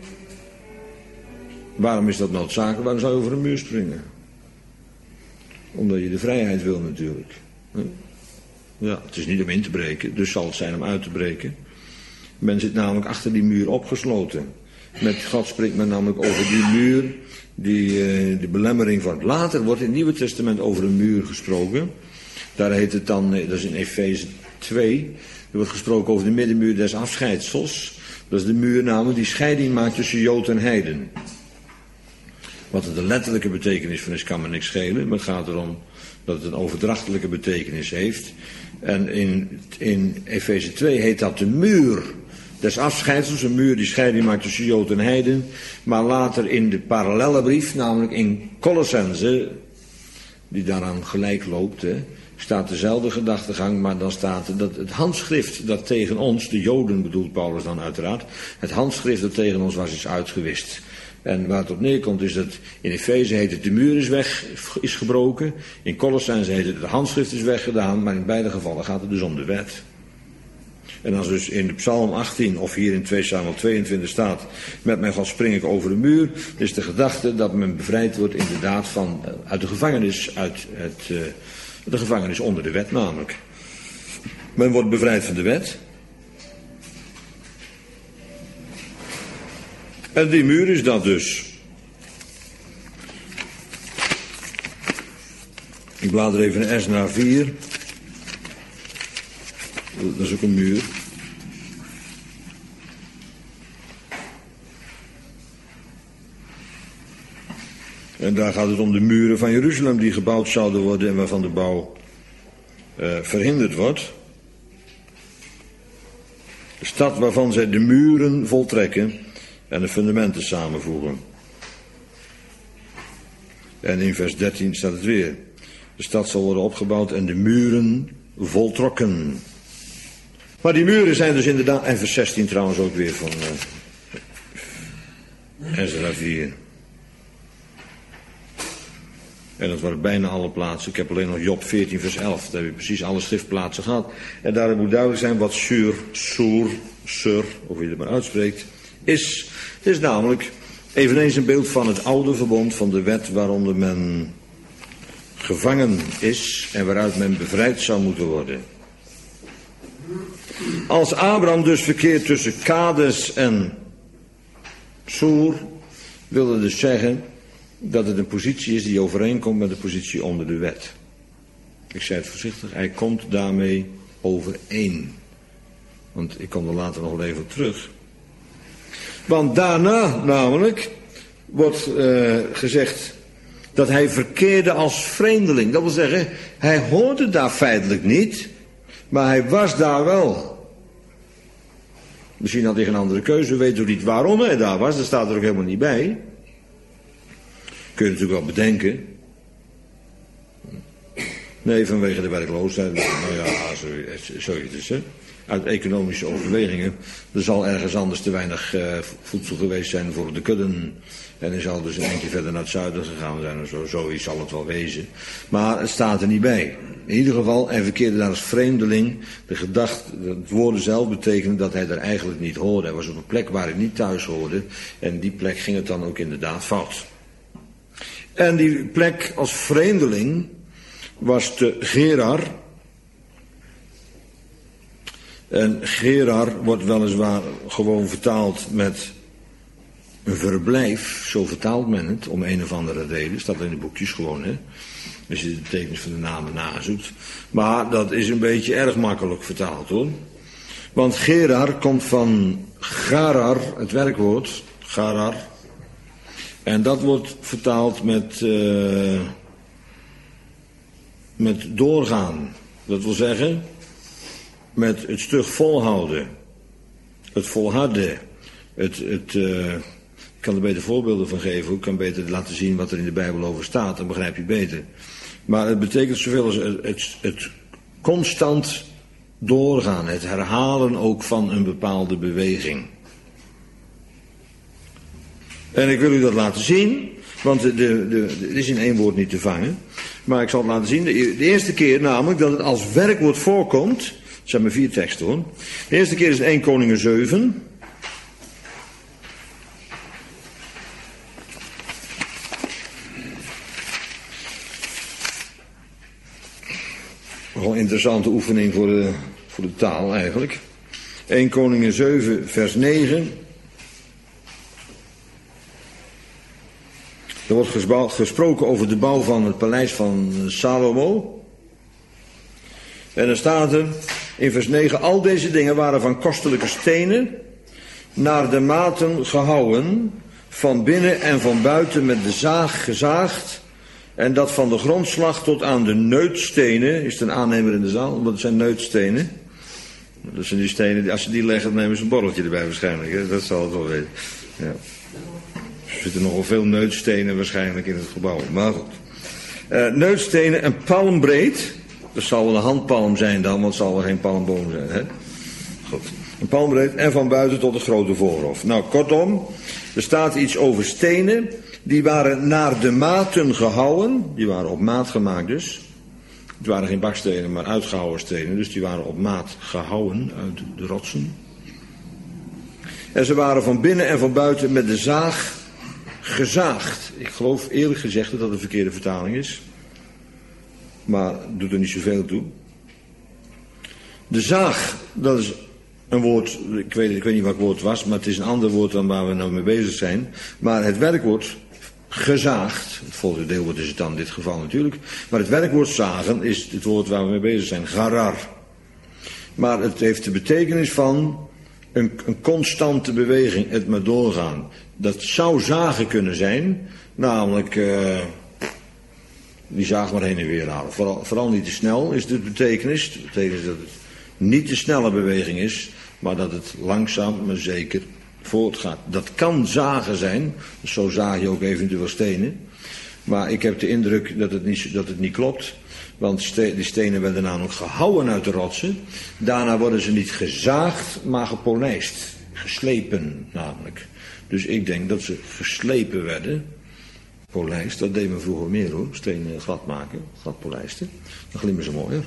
Waarom is dat noodzakelijk? Waarom zou je over een muur springen? Omdat je de vrijheid wil natuurlijk. Ja, het is niet om in te breken, dus zal het zijn om uit te breken. Men zit namelijk achter die muur opgesloten. Met God spreekt men namelijk over die muur, de belemmering van. Later wordt in het Nieuwe Testament over een muur gesproken. Daar heet het dan, dat is in Efeze 2, er wordt gesproken over de middenmuur des afscheidsels. Dat is de muur namelijk die scheiding maakt tussen Jood en heiden. Wat er de letterlijke betekenis van is, kan me niks schelen. Maar het gaat erom dat het een overdrachtelijke betekenis heeft. En in Efeze 2 heet dat de muur des afscheidsels. Een muur die scheiding maakt tussen Jood en heiden. Maar later in de parallelle brief, namelijk in Colossense, die daaraan gelijk loopt, staat dezelfde gedachtegang, maar dan staat er dat het handschrift dat tegen ons, de Joden bedoelt Paulus dan uiteraard, het handschrift dat tegen ons was, is uitgewist. En waar het op neerkomt is dat in Efeze heet het de muur is gebroken. In Colossenzen heet het de handschrift is weggedaan. Maar in beide gevallen gaat het dus om de wet. En als dus in de Psalm 18 of hier in 2 Samuel 22 staat, met mijn God spring ik over de muur, is de gedachte dat men bevrijd wordt inderdaad uit de gevangenis, uit de gevangenis onder de wet namelijk. Men wordt bevrijd van de wet. En die muur is dat dus. Ik blader even naar Esdra 4. Dat is ook een muur. En daar gaat het om de muren van Jeruzalem die gebouwd zouden worden en waarvan de bouw verhinderd wordt. De stad waarvan zij de muren voltrekken en de fundamenten samenvoegen. En in vers 13 staat het weer. De stad zal worden opgebouwd en de muren voltrokken. Maar die muren zijn dus inderdaad, en vers 16 trouwens ook weer van Esdra 4. En dat waren bijna alle plaatsen. Ik heb alleen nog Job 14 vers 11. Daar heb je precies alle schriftplaatsen gehad. En daarin moet duidelijk zijn wat sur, of wie je het maar uitspreekt, is. Het is namelijk eveneens een beeld van het oude verbond, van de wet waaronder men gevangen is en waaruit men bevrijd zou moeten worden. Als Abraham dus verkeert tussen Kades en Soer, wil dat dus zeggen dat het een positie is die overeenkomt met de positie onder de wet. Ik zei het voorzichtig, hij komt daarmee overeen. Want ik kom er later nog wel even op terug. Want daarna namelijk wordt gezegd dat hij verkeerde als vreemdeling. Dat wil zeggen, hij hoorde daar feitelijk niet, maar hij was daar wel. Misschien had hij geen andere keuze, we weten ook niet waarom hij daar was, dat staat er ook helemaal niet bij. Kun je natuurlijk wel bedenken. Nee, vanwege de werkloosheid. Nou ja, zoiets. Hè? Uit economische overwegingen. Er zal ergens anders te weinig voedsel geweest zijn voor de kudden. En hij zal dus een eindje verder naar het zuiden gegaan zijn of zo. Zoiets zal het wel wezen. Maar het staat er niet bij. In ieder geval, hij verkeerde daar als vreemdeling. Het woorden zelf betekenen dat hij daar eigenlijk niet hoorde. Hij was op een plek waar hij niet thuis hoorde. En die plek ging het dan ook inderdaad fout. En die plek als vreemdeling was te Gerar. En Gerar wordt weliswaar gewoon vertaald met een verblijf. Zo vertaalt men het, om een of andere reden. Staat in de boekjes gewoon, hè. Als je de betekenis van de namen nazoekt. Maar dat is een beetje erg makkelijk vertaald, hoor. Want Gerar komt van Garar, het werkwoord, Garar. En dat wordt vertaald met doorgaan. Dat wil zeggen, met het stug volhouden. Het volharden. Ik kan er beter voorbeelden van geven. Ik kan beter laten zien wat er in de Bijbel over staat. Dan begrijp je beter. Maar het betekent zoveel als het constant doorgaan. Het herhalen ook van een bepaalde beweging. En ik wil u dat laten zien, want het is in één woord niet te vangen. Maar ik zal het laten zien. De eerste keer namelijk dat het als werkwoord voorkomt. Het zijn maar 4 teksten hoor. De eerste keer is 1 Koningen 7. Nogal een interessante oefening voor de taal eigenlijk. 1 Koningen 7 vers 9. Er wordt gesproken over de bouw van het paleis van Salomo. En er staat er in vers 9: al deze dingen waren van kostelijke stenen, naar de maten gehouwen, van binnen en van buiten met de zaag gezaagd. En dat van de grondslag tot aan de neutstenen. Is het een aannemer in de zaal? Want het zijn neutstenen. Dat zijn die stenen, als ze die leggen, dan nemen ze een borreltje erbij waarschijnlijk. Hè? Dat zal het wel weten. Ja. Er zitten nogal veel neutstenen waarschijnlijk in het gebouw. Maar goed. Neutstenen en palmbreed. Dat zal wel een handpalm zijn dan, want het zal wel geen palmboom zijn. Hè? Goed. Een palmbreed en van buiten tot het grote voorhof. Nou, kortom, er staat iets over stenen. Die waren naar de maten gehouwen. Die waren op maat gemaakt dus. Het waren geen bakstenen, maar uitgehouwen stenen. Dus die waren op maat gehouwen uit de rotsen. En ze waren van binnen en van buiten met de zaag gezaagd. Ik geloof eerlijk gezegd dat dat een verkeerde vertaling is. Maar doet er niet zoveel toe. De zaag, dat is een woord, ik weet niet wat woord het was, maar het is een ander woord dan waar we nou mee bezig zijn. Maar het werkwoord gezaagd, het volgende deelwoord is het dan in dit geval natuurlijk. Maar het werkwoord zagen is het woord waar we mee bezig zijn, garar. Maar het heeft de betekenis van een constante beweging, het maar doorgaan. Dat zou zagen kunnen zijn, namelijk die zaag maar heen en weer halen. Vooral niet te snel is de betekenis. Dat betekent dat het niet te snelle beweging is, maar dat het langzaam maar zeker voortgaat. Dat kan zagen zijn, dus zo zaag je ook eventueel stenen. Maar ik heb de indruk dat het niet klopt. Want die stenen werden namelijk gehouwen uit de rotsen. Daarna worden ze niet gezaagd, maar gepolijst. Geslepen namelijk. Dus ik denk dat ze geslepen werden. Polijst, dat deed men vroeger meer hoor. Stenen glad maken, glad polijsten. Dan glimmen ze mooier.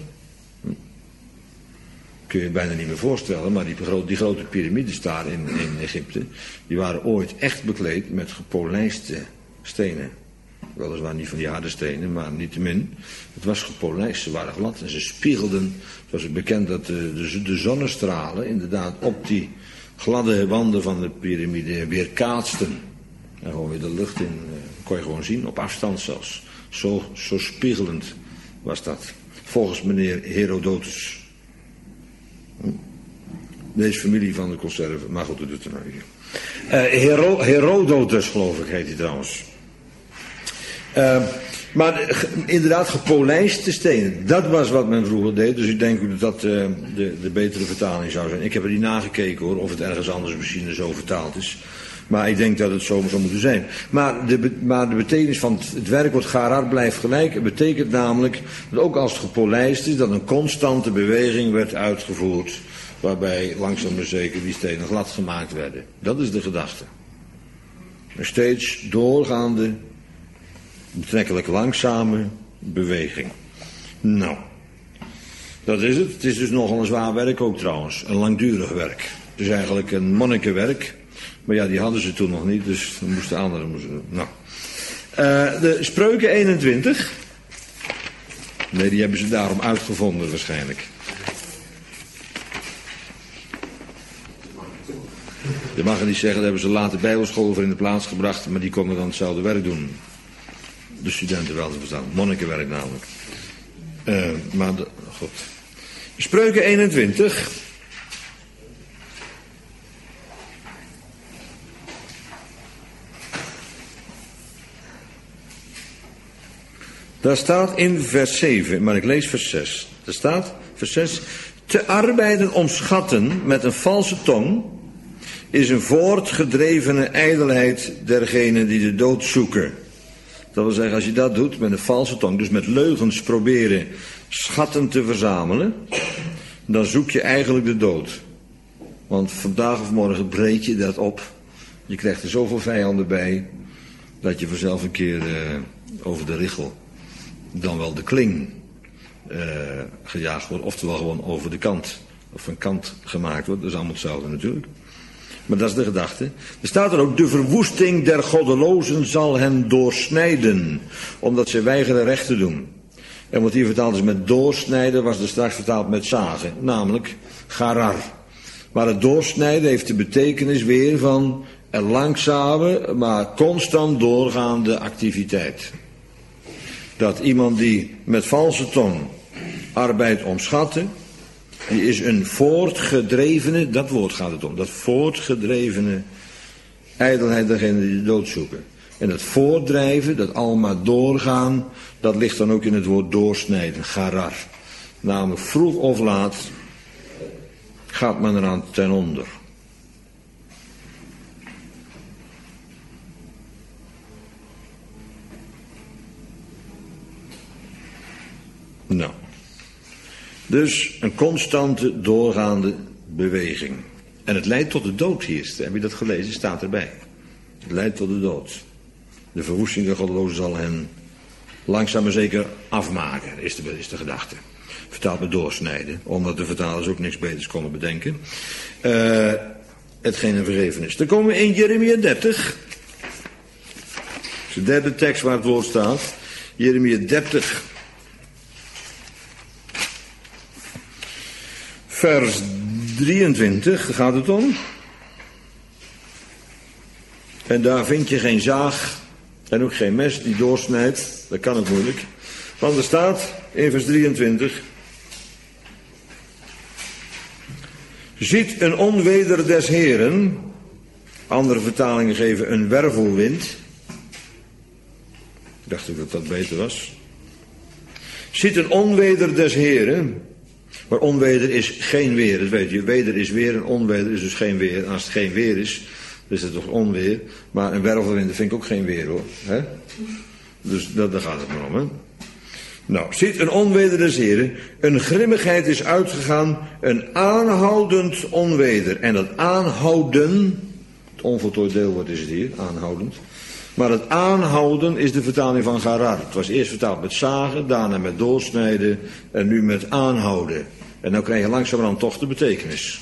Kun je je bijna niet meer voorstellen. Maar die grote piramides daar in Egypte. Die waren ooit echt bekleed met gepolijste stenen. Weliswaar niet van die harde stenen, maar niettemin. Het was gepolijst, ze waren glad en ze spiegelden. Het was bekend dat de zonnestralen inderdaad op die gladde wanden van de piramide weerkaatsten. En gewoon weer de lucht in, kon je gewoon zien, op afstand zelfs. Zo spiegelend was dat. Volgens meneer Herodotus. Deze familie van de conserve, maar goed, dat doet er nou niet. Herodotus geloof ik heet hij trouwens. Maar inderdaad gepolijste stenen. Dat was wat men vroeger deed. Dus ik denk dat dat de betere vertaling zou zijn. Ik heb er niet nagekeken hoor. Of het ergens anders misschien zo vertaald is. Maar ik denk dat het zo zou moeten zijn. Maar de betekenis van het werkwoord garar blijft gelijk. Het betekent namelijk dat ook als het gepolijst is, dat een constante beweging werd uitgevoerd. Waarbij langzaam maar zeker die stenen glad gemaakt werden. Dat is de gedachte. Een steeds doorgaande, betrekkelijk langzame beweging. Nou, dat is het. Het is dus nogal een zwaar werk ook trouwens. Een langdurig werk. Het is eigenlijk een monnikenwerk. Maar ja, die hadden ze toen nog niet, dus dan moesten anderen doen. Nou. De Spreuken 21. Nee, die hebben ze daarom uitgevonden waarschijnlijk. Je mag het niet zeggen, daar hebben ze later bijbelschool voor in de plaats gebracht, maar die konden dan hetzelfde werk doen. De studenten wel te verstaan. Monnikenwerk namelijk. Goed. Spreuken 21. Daar staat in vers 7, maar ik lees vers 6. Er staat, vers 6. Te arbeiden om schatten met een valse tong is een voortgedrevene ijdelheid dergenen die de dood zoeken. Dat wil zeggen, als je dat doet met een valse tong, dus met leugens proberen schatten te verzamelen, dan zoek je eigenlijk de dood. Want vandaag of morgen breek je dat op. Je krijgt er zoveel vijanden bij, dat je vanzelf een keer over de richel, dan wel de kling, gejaagd wordt. Oftewel gewoon over de kant, of een kant gemaakt wordt. Dat is allemaal hetzelfde natuurlijk. Maar dat is de gedachte. Er staat er ook, de verwoesting der goddelozen zal hen doorsnijden, omdat ze weigeren recht te doen. En wat hier vertaald is met doorsnijden, was er straks vertaald met zagen, namelijk garar. Maar het doorsnijden heeft de betekenis weer van een langzame, maar constant doorgaande activiteit. Dat iemand die met valse tong arbeidt om schatten, die is een voortgedrevene, dat woord gaat het om, dat voortgedrevene ijdelheid degene die de dood zoeken. En het voortdrijven, dat allemaal doorgaan, dat ligt dan ook in het woord doorsnijden, garar. Namelijk vroeg of laat gaat men eraan ten onder. Nou. Dus een constante doorgaande beweging. En het leidt tot de dood hier. Heb je dat gelezen? Staat erbij. Het leidt tot de dood. De verwoesting der goddelozen zal hen langzaam maar zeker afmaken, is de gedachte. Vertaald met doorsnijden, omdat de vertalers ook niks beters konden bedenken. Hetgeen een vergeven is. Dan komen we in Jeremia 30. Dat is de derde tekst waar het woord staat. Jeremia 30. Vers 23, daar gaat het om. En daar vind je geen zaag en ook geen mes die doorsnijdt. Dat kan het moeilijk. Want er staat in vers 23. Ziet een onweder des Heren. Andere vertalingen geven een wervelwind. Ik dacht ook dat dat beter was. Ziet een onweder des Heren. Maar onweder is geen weer, dat weet je. Weder is weer en onweder is dus geen weer. En als het geen weer is, dan is het toch onweer. Maar een wervelwind, dat vind ik ook geen weer hoor. Hè? Dus daar gaat het maar om. Hè? Nou, ziet een onweder des Heren. Een grimmigheid is uitgegaan. Een aanhoudend onweder. En dat aanhouden, het onvoltooid deelwoord is het hier, aanhoudend. Maar het aanhouden is de vertaling van Garar. Het was eerst vertaald met zagen, daarna met doorsnijden en nu met aanhouden. En dan krijg je langzamerhand toch de betekenis.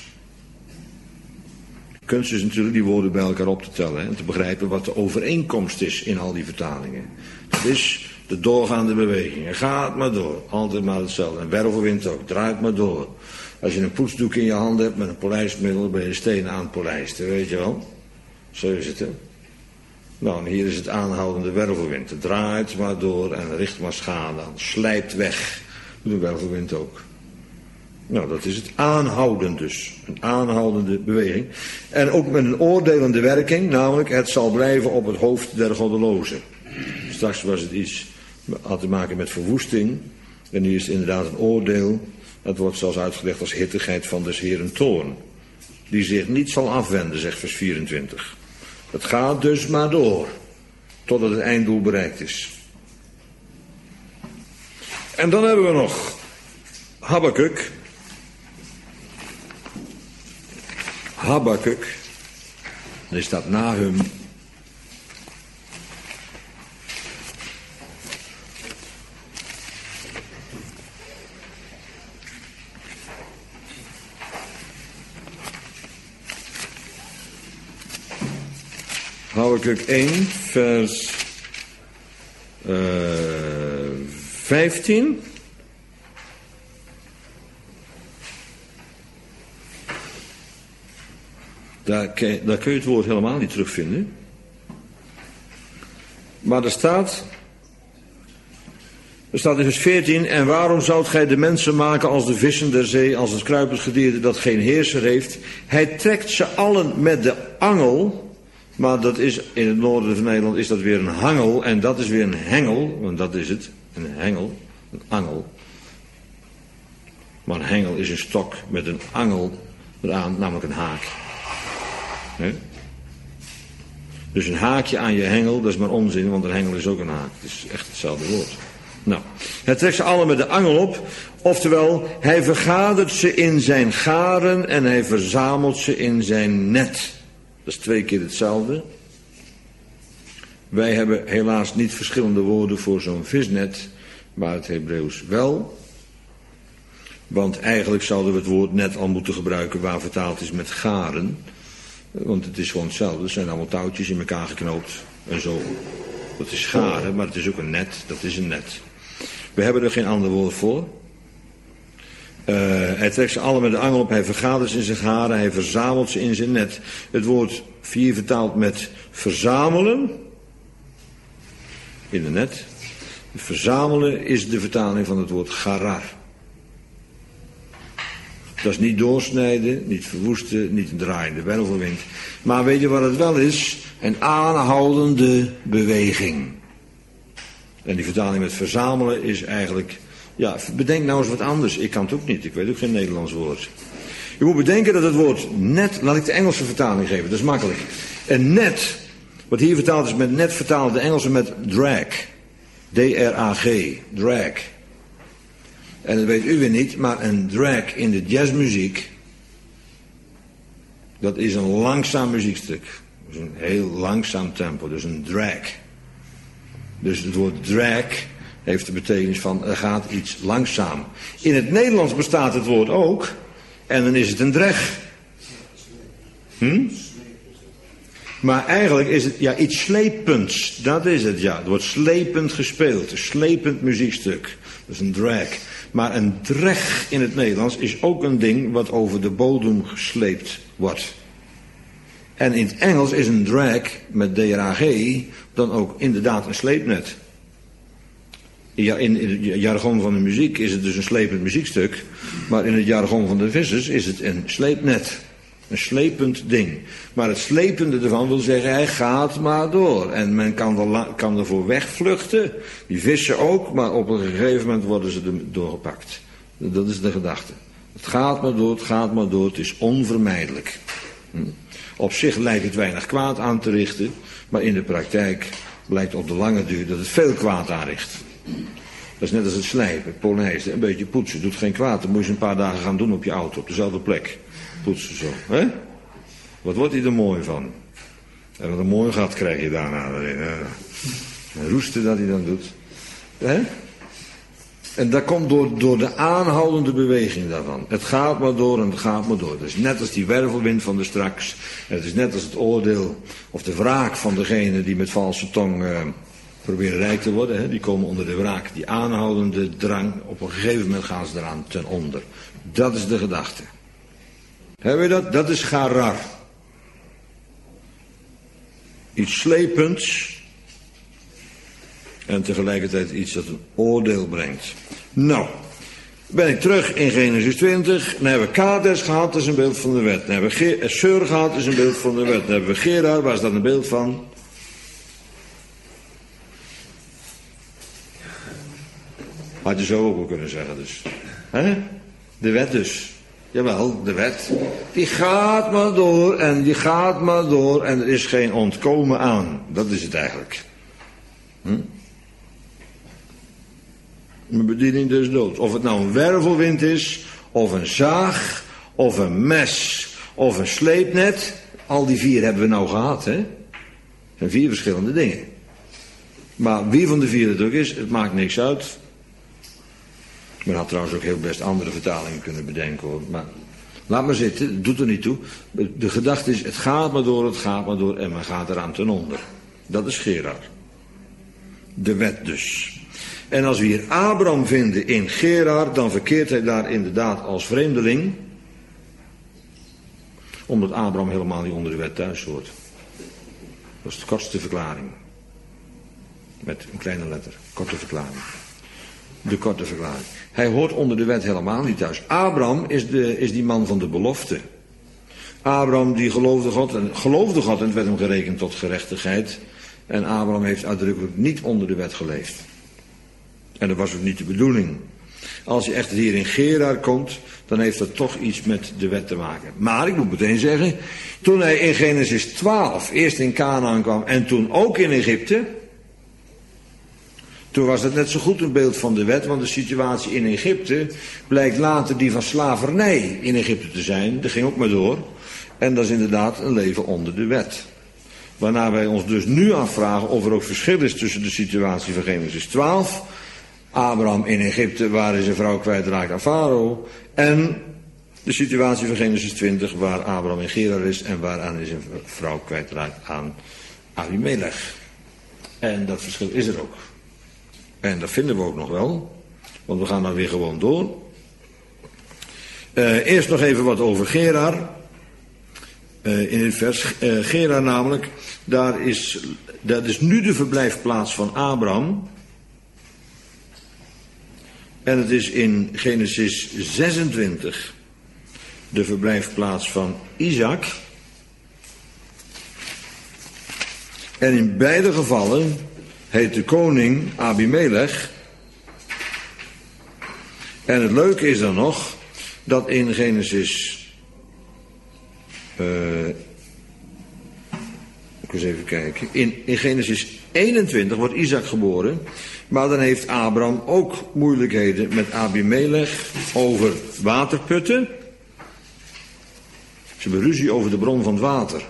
De kunst is natuurlijk die woorden bij elkaar op te tellen en te begrijpen wat de overeenkomst is in al die vertalingen. Het is de doorgaande beweging. En gaat maar door, altijd maar hetzelfde. En wervelwind ook, draait maar door. Als je een poetsdoek in je hand hebt met een polijstmiddel, ben je stenen aan het polijsten, weet je wel. Zo is het, hè. Nou, en hier is het aanhoudende wervelwind. Het draait maar door en richt maar schade aan. Slijpt weg. De wervelwind ook. Nou, dat is het aanhouden dus. Een aanhoudende beweging. En ook met een oordelende werking. Namelijk, het zal blijven op het hoofd der goddelozen. Straks was het iets, had te maken met verwoesting. En nu is het inderdaad een oordeel. Het wordt zelfs uitgelegd als hittigheid van des Heeren toorn. Die zich niet zal afwenden, zegt vers 24. Het gaat dus maar door, totdat het einddoel bereikt is. En dan hebben we nog Habakuk. Habakuk, er staat Nahum. Habakuk 1, vers 15. Daar kun je het woord helemaal niet terugvinden. Maar er staat in vers 14... En waarom zoudt gij de mensen maken als de vissen der zee, als het kruipersgedierte dat geen heerser heeft? Hij trekt ze allen met de angel... Maar dat is, in het noorden van Nederland is dat weer een hangel. En dat is weer een hengel. Want dat is het. Een hengel. Een angel. Maar een hengel is een stok met een angel eraan. Namelijk een haak. He? Dus een haakje aan je hengel. Dat is maar onzin. Want een hengel is ook een haak. Het is echt hetzelfde woord. Nou. Hij trekt ze allen met de angel op. Oftewel. Hij vergadert ze in zijn garen. En hij verzamelt ze in zijn net. Dat is 2 keer hetzelfde. Wij hebben helaas niet verschillende woorden voor zo'n visnet, maar het Hebreeuws wel. Want eigenlijk zouden we het woord net al moeten gebruiken waar vertaald is met garen. Want het is gewoon hetzelfde. Het zijn allemaal touwtjes in elkaar geknoopt en zo. Dat is garen, maar het is ook een net. Dat is een net. We hebben er geen ander woord voor. Hij trekt ze allemaal met de angel op, hij vergadert ze in zijn garen, hij verzamelt ze in zijn net. Het woord 4 vertaald met verzamelen, in de net. Verzamelen is de vertaling van het woord garar. Dat is niet doorsnijden, niet verwoesten, niet een draaiende wervelwind. Maar weet je wat het wel is? Een aanhoudende beweging. En die vertaling met verzamelen is eigenlijk... Ja, bedenk nou eens wat anders. Ik kan het ook niet. Ik weet ook geen Nederlands woord. Je moet bedenken dat het woord net... Laat ik de Engelse vertaling geven. Dat is makkelijk. Een net. Wat hier vertaald is met net vertaald de Engelse met drag. D-R-A-G. Drag. En dat weet u weer niet. Maar een drag in de jazzmuziek... Dat is een langzaam muziekstuk. Dus een heel langzaam tempo, dus een drag. Dus het woord drag heeft de betekenis van er gaat iets langzaam. In het Nederlands bestaat het woord ook en dan is het een drag. Maar eigenlijk is het iets slepends, dat is het ja. Het wordt slepend gespeeld, een slepend muziekstuk. Dat is een drag. Maar een drag in het Nederlands is ook een ding wat over de bodem gesleept wordt. En in het Engels is een drag met D-R-A-G dan ook inderdaad een sleepnet. Ja, in het jargon van de muziek is het dus een slepend muziekstuk. Maar in het jargon van de vissers is het een sleepnet. Een slepend ding. Maar het slepende ervan wil zeggen, hij gaat maar door. En men kan ervoor wegvluchten. Die vissen ook, maar op een gegeven moment worden ze er doorgepakt. Dat is de gedachte. Het gaat maar door, het gaat maar door, het is onvermijdelijk. Op zich lijkt het weinig kwaad aan te richten, maar in de praktijk blijkt op de lange duur dat het veel kwaad aanricht. Dat is net als het slijpen, het polijsten, een beetje poetsen, doet geen kwaad. Dan moet je ze een paar dagen gaan doen op je auto, op dezelfde plek. Poetsen zo, hè? Wat wordt hij er mooi van? En wat een mooi gat krijg je daarna erin. En roesten dat hij dan doet. Hè? En dat komt door de aanhoudende beweging daarvan. Het gaat maar door en het gaat maar door. Het is net als die wervelwind van de straks. En het is net als het oordeel of de wraak van degene die met valse tong proberen rijk te worden. Hè? Die komen onder de wraak. Die aanhoudende drang. Op een gegeven moment gaan ze eraan ten onder. Dat is de gedachte. Hebben we dat? Dat is garar. Iets slepends. En tegelijkertijd iets dat een oordeel brengt. Nou, ben ik terug in Genesis 20. Dan hebben we Kades gehad, dat is een beeld van de wet. Dan hebben we Seur gehad, dat is een beeld van de wet. Dan hebben we Gerar, waar is dat een beeld van? Had je zo ook wel kunnen zeggen dus. Hè? De wet dus. Jawel, de wet. Die gaat maar door en die gaat maar door en er is geen ontkomen aan. Dat is het eigenlijk. Mijn bediening dus dood. Of het nou een wervelwind is, of een zaag, of een mes, of een sleepnet. Al die 4 hebben we nou gehad, hè. Het zijn 4 verschillende dingen. Maar wie van de 4 het ook is, het maakt niks uit. Men had trouwens ook heel best andere vertalingen kunnen bedenken, hoor. Maar laat maar zitten, het doet er niet toe. De gedachte is, het gaat maar door en men gaat eraan ten onder. Dat is Gerar. De wet dus. En als we hier Abraham vinden in Gerar, dan verkeert hij daar inderdaad als vreemdeling. Omdat Abraham helemaal niet onder de wet thuis hoort. Dat is de kortste verklaring. Met een kleine letter. Korte verklaring. De korte verklaring. Hij hoort onder de wet helemaal niet thuis. Abraham is die man van de belofte. Abraham die geloofde God en het werd hem gerekend tot gerechtigheid. En Abraham heeft uitdrukkelijk niet onder de wet geleefd. En dat was ook niet de bedoeling. Als je echt hier in Gerar komt, dan heeft dat toch iets met de wet te maken. Maar ik moet meteen zeggen, toen hij in Genesis 12 eerst in Kanaan kwam en toen ook in Egypte, toen was het net zo goed een beeld van de wet, want de situatie in Egypte blijkt later die van slavernij in Egypte te zijn. Dat ging ook maar door. En dat is inderdaad een leven onder de wet. Waarna wij ons dus nu afvragen of er ook verschil is tussen de situatie van Genesis 12... Abraham in Egypte, waar hij zijn vrouw kwijtraakt aan Farao. En de situatie van Genesis 20, waar Abraham in Gerar is en waaraan hij zijn vrouw kwijtraakt aan Abimelech. En dat verschil is er ook. En dat vinden we ook nog wel. Want we gaan nou weer gewoon door. Eerst nog even wat over Gerar. In het vers Gerar namelijk, dat is nu de verblijfplaats van Abraham. En het is in Genesis 26 de verblijfplaats van Isaac. En in beide gevallen heet de koning Abimelech. En het leuke is dan nog dat in Genesis... ik eens even kijken. In Genesis 21 wordt Isaac geboren. Maar dan heeft Abraham ook moeilijkheden met Abimelech over waterputten. Ze hebben ruzie over de bron van het water.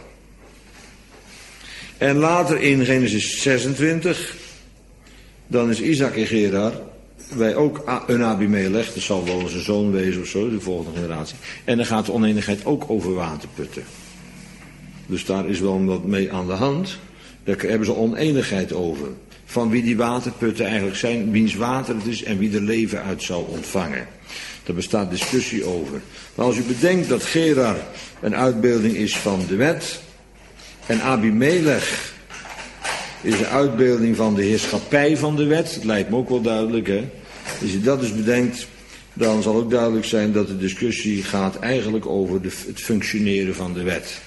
En later in Genesis 26, dan is Isaac en Gerar, wij ook een Abimelech, dat zal wel zijn zoon wezen of zo, de volgende generatie. En dan gaat de oneenigheid ook over waterputten. Dus daar is wel wat mee aan de hand. Daar hebben ze oneenigheid over. Van wie die waterputten eigenlijk zijn, wiens water het is en wie er leven uit zal ontvangen. Daar bestaat discussie over. Maar als u bedenkt dat Gerar een uitbeelding is van de wet en Abimelech is een uitbeelding van de heerschappij van de wet, dat lijkt me ook wel duidelijk, hè. Als je dat dus bedenkt, dan zal ook duidelijk zijn dat de discussie gaat eigenlijk over het functioneren van de wet.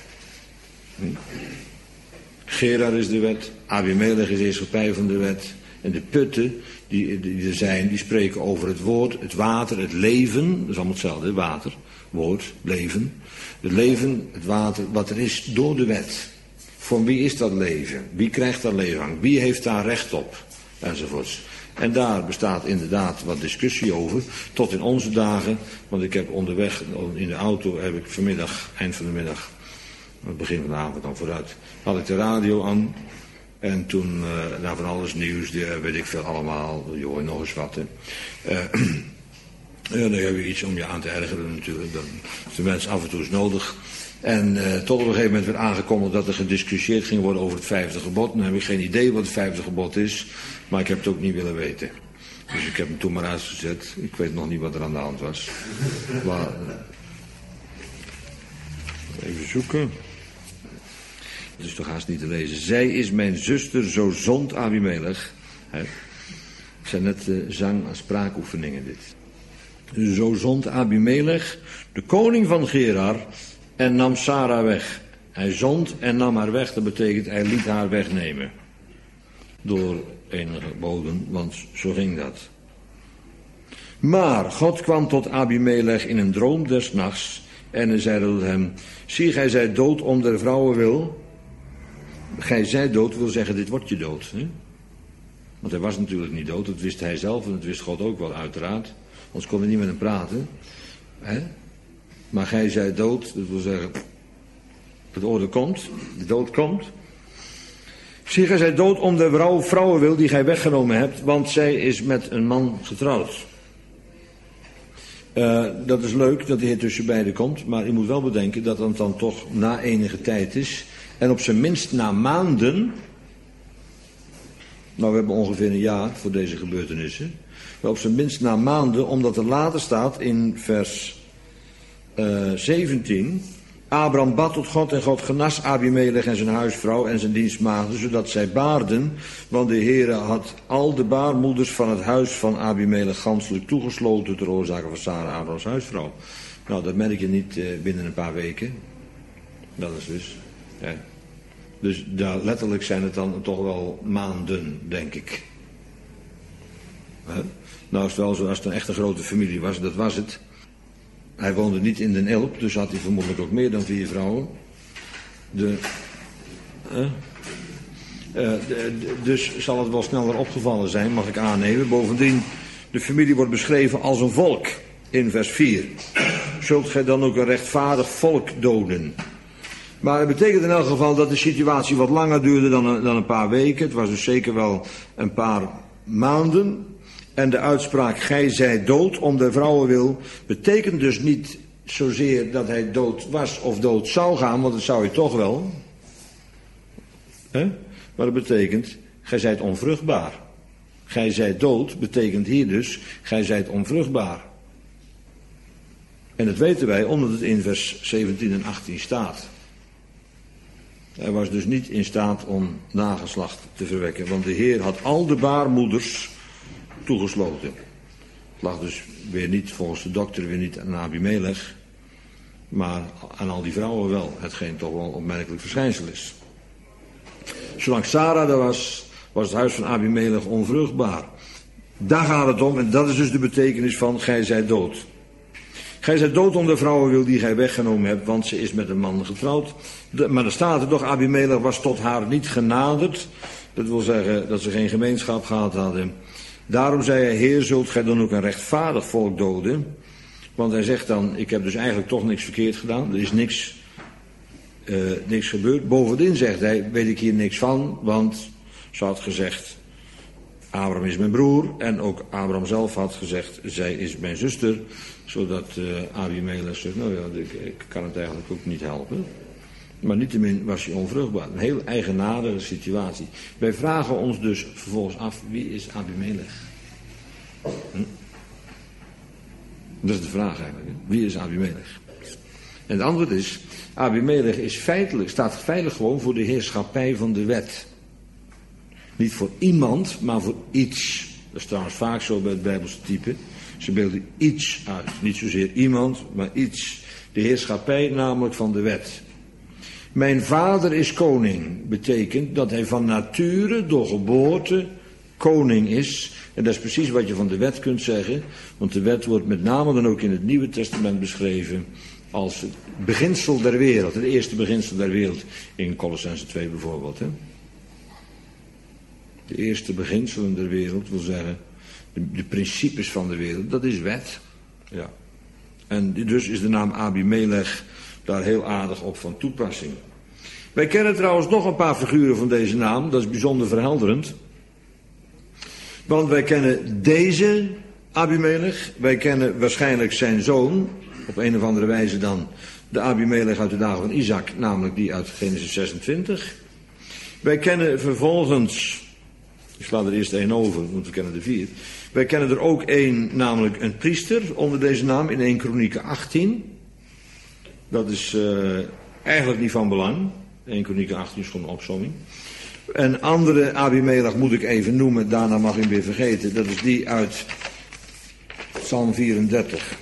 Gerar is de wet, Abimelech is de heerschappij van de wet. En de putten die er zijn, die spreken over het woord, het water, het leven. Dat is allemaal hetzelfde, water, woord, leven. Het leven, het water, wat er is door de wet. Voor wie is dat leven? Wie krijgt daar leven aan? Wie heeft daar recht op? Enzovoorts. En daar bestaat inderdaad wat discussie over. Tot in onze dagen, want ik heb onderweg in de auto, heb ik vanmiddag, eind van de middag, begin van de avond dan vooruit, had ik de radio aan. En toen, van alles nieuws, weet ik veel allemaal, je hoort nog eens wat. Ja, dan heb je iets om je aan te ergeren natuurlijk. Dat is de mens af en toe is nodig. En tot op een gegeven moment werd aangekondigd dat er gediscussieerd ging worden over het 5e gebod. Nu heb ik geen idee wat het 5e gebod is, maar ik heb het ook niet willen weten. Dus ik heb hem toen maar uitgezet. Ik weet nog niet wat er aan de hand was. Maar, even zoeken. Het is toch haast niet te lezen. Zij is mijn zuster, zo zond Abimelech. Het zijn net zang- en spraakoefeningen dit. Zo zond Abimelech, de koning van Gerar, en nam Sarah weg. Hij zond en nam haar weg, dat betekent hij liet haar wegnemen. Door enige boden, want zo ging dat. Maar God kwam tot Abimelech in een droom des nachts en hij zei tot hem, zie, gij zijt dood om der vrouwen wil. Gij zijt dood wil zeggen, dit wordt je dood. Hè? Want hij was natuurlijk niet dood, dat wist hij zelf en dat wist God ook wel uiteraard. Anders kon hij niet met hem praten. Hè? Maar gij zijt dood, dat wil zeggen, het oordeel komt, de dood komt. Zie, gij zijt dood om de vrouwen wil die gij weggenomen hebt, want zij is met een man getrouwd. Dat is leuk dat de Heer tussen beiden komt, maar u moet wel bedenken dat het dan toch na enige tijd is. En op zijn minst na maanden, nou we hebben ongeveer een jaar voor deze gebeurtenissen. Maar op zijn minst na maanden, omdat er later staat in vers 17. Abraham bad tot God en God genas Abimelech en zijn huisvrouw en zijn dienstmaagden, zodat zij baarden. Want de Heere had al de baarmoeders van het huis van Abimelech ganselijk toegesloten ter oorzaak van Sarah, Abrahams huisvrouw. Nou, dat merk je niet binnen een paar weken. Dat is dus. Ja. Dus daar letterlijk zijn het dan toch wel maanden, denk ik. Nou is het wel zo, als het een echte grote familie was, dat was het. Hij woonde niet in Den Elp, dus had hij vermoedelijk ook meer dan 4 vrouwen. Dus zal het wel sneller opgevallen zijn, mag ik aannemen. Bovendien, de familie wordt beschreven als een volk, in vers 4. Zult gij dan ook een rechtvaardig volk doden? Maar het betekent in elk geval dat de situatie wat langer duurde dan een paar weken. Het was dus zeker wel een paar maanden. En de uitspraak, gij zijt dood om de vrouwen wil, betekent dus niet zozeer dat hij dood was of dood zou gaan, want dat zou hij toch wel. Maar dat betekent, gij zijt onvruchtbaar. Gij zijt dood, betekent hier dus, gij zijt onvruchtbaar. En dat weten wij omdat het in vers 17 en 18 staat. Hij was dus niet in staat om nageslacht te verwekken, want de Heer had al de baarmoeders toegesloten. Het lag dus weer niet, volgens de dokter, weer niet aan Abimelech, maar aan al die vrouwen wel, hetgeen toch wel een opmerkelijk verschijnsel is. Zolang Sarah er was, was het huis van Abimelech onvruchtbaar. Daar gaat het om en dat is dus de betekenis van gij zijt dood. Gij zijt dood om de vrouwen wil die gij weggenomen hebt, want ze is met een man getrouwd. Maar er staat er toch, Abimelech was tot haar niet genaderd. Dat wil zeggen dat ze geen gemeenschap gehad hadden. Daarom zei hij, Heer, zult gij dan ook een rechtvaardig volk doden? Want hij zegt dan, ik heb dus eigenlijk toch niks verkeerd gedaan. Er is niks niks gebeurt. Bovendien zegt hij, weet ik hier niks van, want ze had gezegd, Abraham is mijn broer. En ook Abraham zelf had gezegd, zij is mijn zuster. Zodat Abimelech zegt, nou ja, ik kan het eigenlijk ook niet helpen. Maar niettemin was hij onvruchtbaar. Een heel eigenaardige situatie. Wij vragen ons dus vervolgens af, wie is Abimelech? Dat is de vraag eigenlijk. Hè? Wie is Abimelech? En het antwoord is, Abimelech is staat feitelijk gewoon voor de heerschappij van de wet. Niet voor iemand, maar voor iets. Dat is trouwens vaak zo bij het Bijbelse type. Ze beelden iets uit. Niet zozeer iemand, maar iets. De heerschappij namelijk van de wet. Mijn vader is koning. Betekent dat hij van nature, door geboorte, koning is. En dat is precies wat je van de wet kunt zeggen. Want de wet wordt met name dan ook in het Nieuwe Testament beschreven als het beginsel der wereld. Het eerste beginsel der wereld in Kolossenzen 2 bijvoorbeeld. Hè? De eerste beginselen der wereld wil zeggen, de principes van de wereld, dat is wet. Ja. En dus is de naam Abimelech daar heel aardig op van toepassing. Wij kennen trouwens nog een paar figuren van deze naam, dat is bijzonder verhelderend. Want wij kennen deze Abimelech, wij kennen waarschijnlijk zijn zoon, op een of andere wijze dan de Abimelech uit de dagen van Isaac, namelijk die uit Genesis 26. Wij kennen vervolgens, ik sla er eerst één over, want we kennen er 4. Wij kennen er ook één, namelijk een priester onder deze naam in 1 Kronieken 18. Dat is eigenlijk niet van belang. 1 Kronieken 18 is gewoon een opsomming. Een andere Abimelech moet ik even noemen, daarna mag ik hem weer vergeten. Dat is die uit Psalm 34.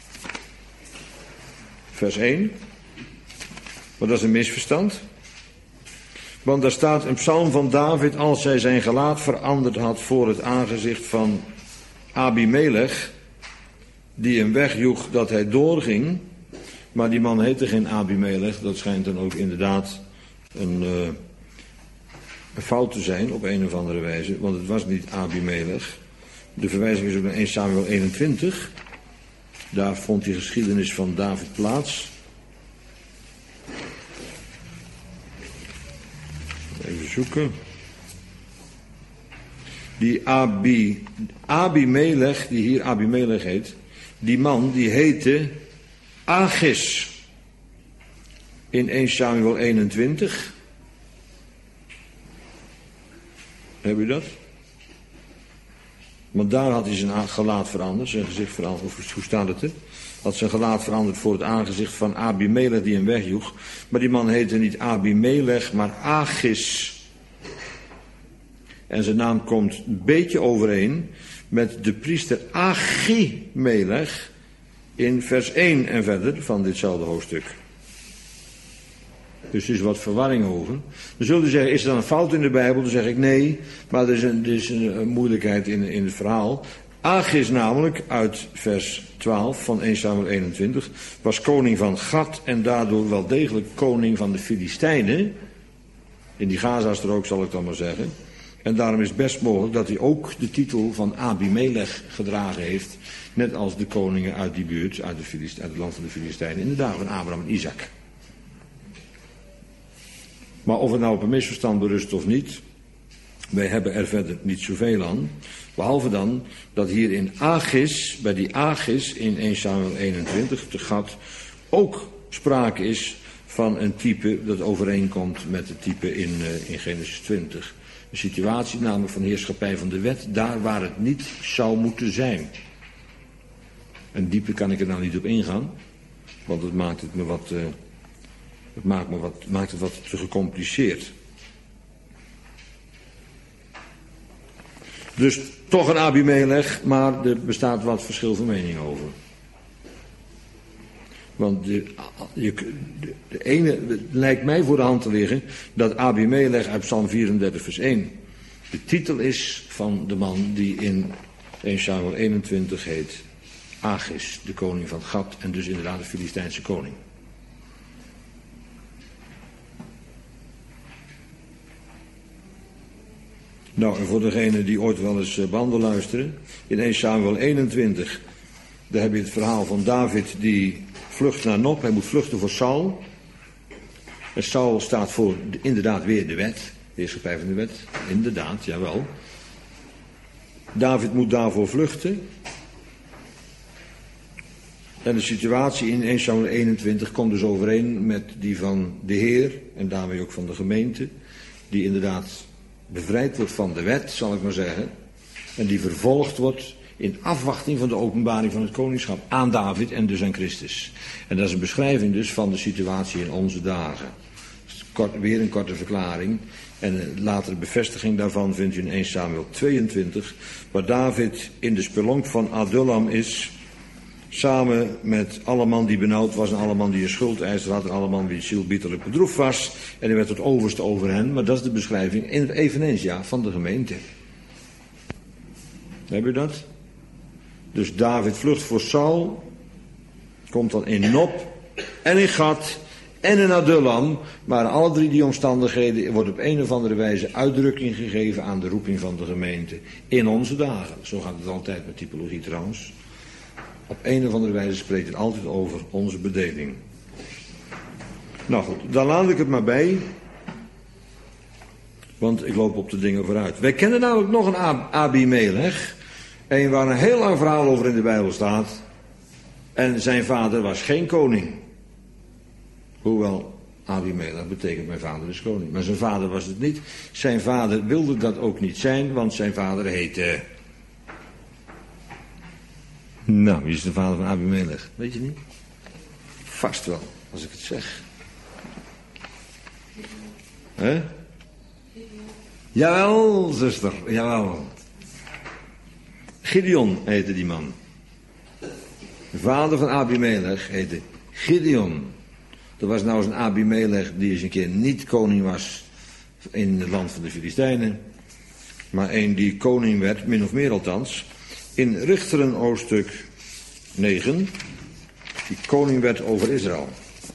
Vers 1. Maar dat is een misverstand. Want daar staat een psalm van David, als hij zijn gelaat veranderd had voor het aangezicht van Abimelech, die hem wegjoeg dat hij doorging. Maar die man heette geen Abimelech, dat schijnt dan ook inderdaad een fout te zijn op een of andere wijze, want het was niet Abimelech. De verwijzing is ook naar 1 Samuel 21. Daar vond die geschiedenis van David plaats. Even zoeken. Die Abimelech, die hier Abimelech heet, die man die heette Achis. In 1 Samuel 21. Heb je dat? Want daar had hij zijn gelaat veranderd, zijn gezicht veranderd. Of hoe staat het er? Had zijn gelaat veranderd voor het aangezicht van Abimelech die hem wegjoeg. Maar die man heette niet Abimelech, maar Achis. En zijn naam komt een beetje overeen met de priester Achimelech in vers 1 en verder van ditzelfde hoofdstuk. Dus er is wat verwarring over. Dan zult u zeggen, is er dan een fout in de Bijbel? Dan zeg ik nee, maar er is een moeilijkheid in het verhaal. Achis namelijk, uit vers 12 van 1 Samuel 21, was koning van Gad en daardoor wel degelijk koning van de Filistijnen. In die Gazastrook zal ik dan maar zeggen. En daarom is het best mogelijk dat hij ook de titel van Abimelech gedragen heeft. Net als de koningen uit die buurt, uit het land van de Filistijnen, in de dagen van Abraham en Isaac. Maar of het nou op een misverstand berust of niet, wij hebben er verder niet zoveel aan. Behalve dan dat hier in Achis, bij die Achis in 1 Samuel 21 te Gad, ook sprake is van een type dat overeenkomt met het type in Genesis 20. Een situatie namelijk van heerschappij van de wet, daar waar het niet zou moeten zijn. En dieper kan ik er nou niet op ingaan, want het maakt het me wat... maakt het wat te gecompliceerd. Dus toch een Abimelech, maar er bestaat wat verschil van mening over. Want de ene, het lijkt mij voor de hand te liggen dat Abimelech uit Psalm 34 vers 1 de titel is van de man die in 1 Samuel 21 heet Achis, de koning van Gad en dus inderdaad de Filistijnse koning. Nou, en voor degenen die ooit wel eens banden luisteren, in 1 Samuel 21, daar heb je het verhaal van David die vlucht naar Nob, hij moet vluchten voor Saul. En Saul staat voor inderdaad weer de wet. De heerschappij van de wet. Inderdaad, jawel. David moet daarvoor vluchten. En de situatie in 1 Samuel 21 komt dus overeen met die van de Heer. En daarmee ook van de gemeente. Die inderdaad bevrijd wordt van de wet, zal ik maar zeggen. En die vervolgd wordt in afwachting van de openbaring van het koningschap aan David en dus aan Christus. En dat is een beschrijving dus van de situatie in onze dagen. Weer een korte verklaring. En een latere bevestiging daarvan vindt u in 1 Samuel 22. Waar David in de spelonk van Adullam is. Samen met alle man die benauwd was en alle man die een schuldeiser had. En alle man die zielbitterlijk bedroefd was. En hij werd tot overste over hen. Maar dat is de beschrijving eveneens van de gemeente. Heb je dat? Dus David vlucht voor Saul. Komt dan in Nob en in Gad en in Adullam. Maar in alle drie die omstandigheden wordt op een of andere wijze uitdrukking gegeven aan de roeping van de gemeente. In onze dagen. Zo gaat het altijd met typologie trouwens. Op een of andere wijze spreekt het altijd over onze bedeling. Nou goed, dan laat ik het maar bij. Want ik loop op de dingen vooruit. Wij kennen namelijk nog een Abimelech. Een waar een heel lang verhaal over in de Bijbel staat. En zijn vader was geen koning. Hoewel Abimelech betekent mijn vader is koning. Maar zijn vader was het niet. Zijn vader wilde dat ook niet zijn. Want zijn vader heette... Nou, wie is de vader van Abimelech? Weet je niet? Vast wel, als ik het zeg. Hè? Jawel, zuster, jawel. Gideon heette die man. De vader van Abimelech heette Gideon. Er was nou eens een Abimelech die eens een keer niet koning was in het land van de Filistijnen. Maar een die koning werd, min of meer althans, in Richteren hoofdstuk 9, die koning werd over Israël.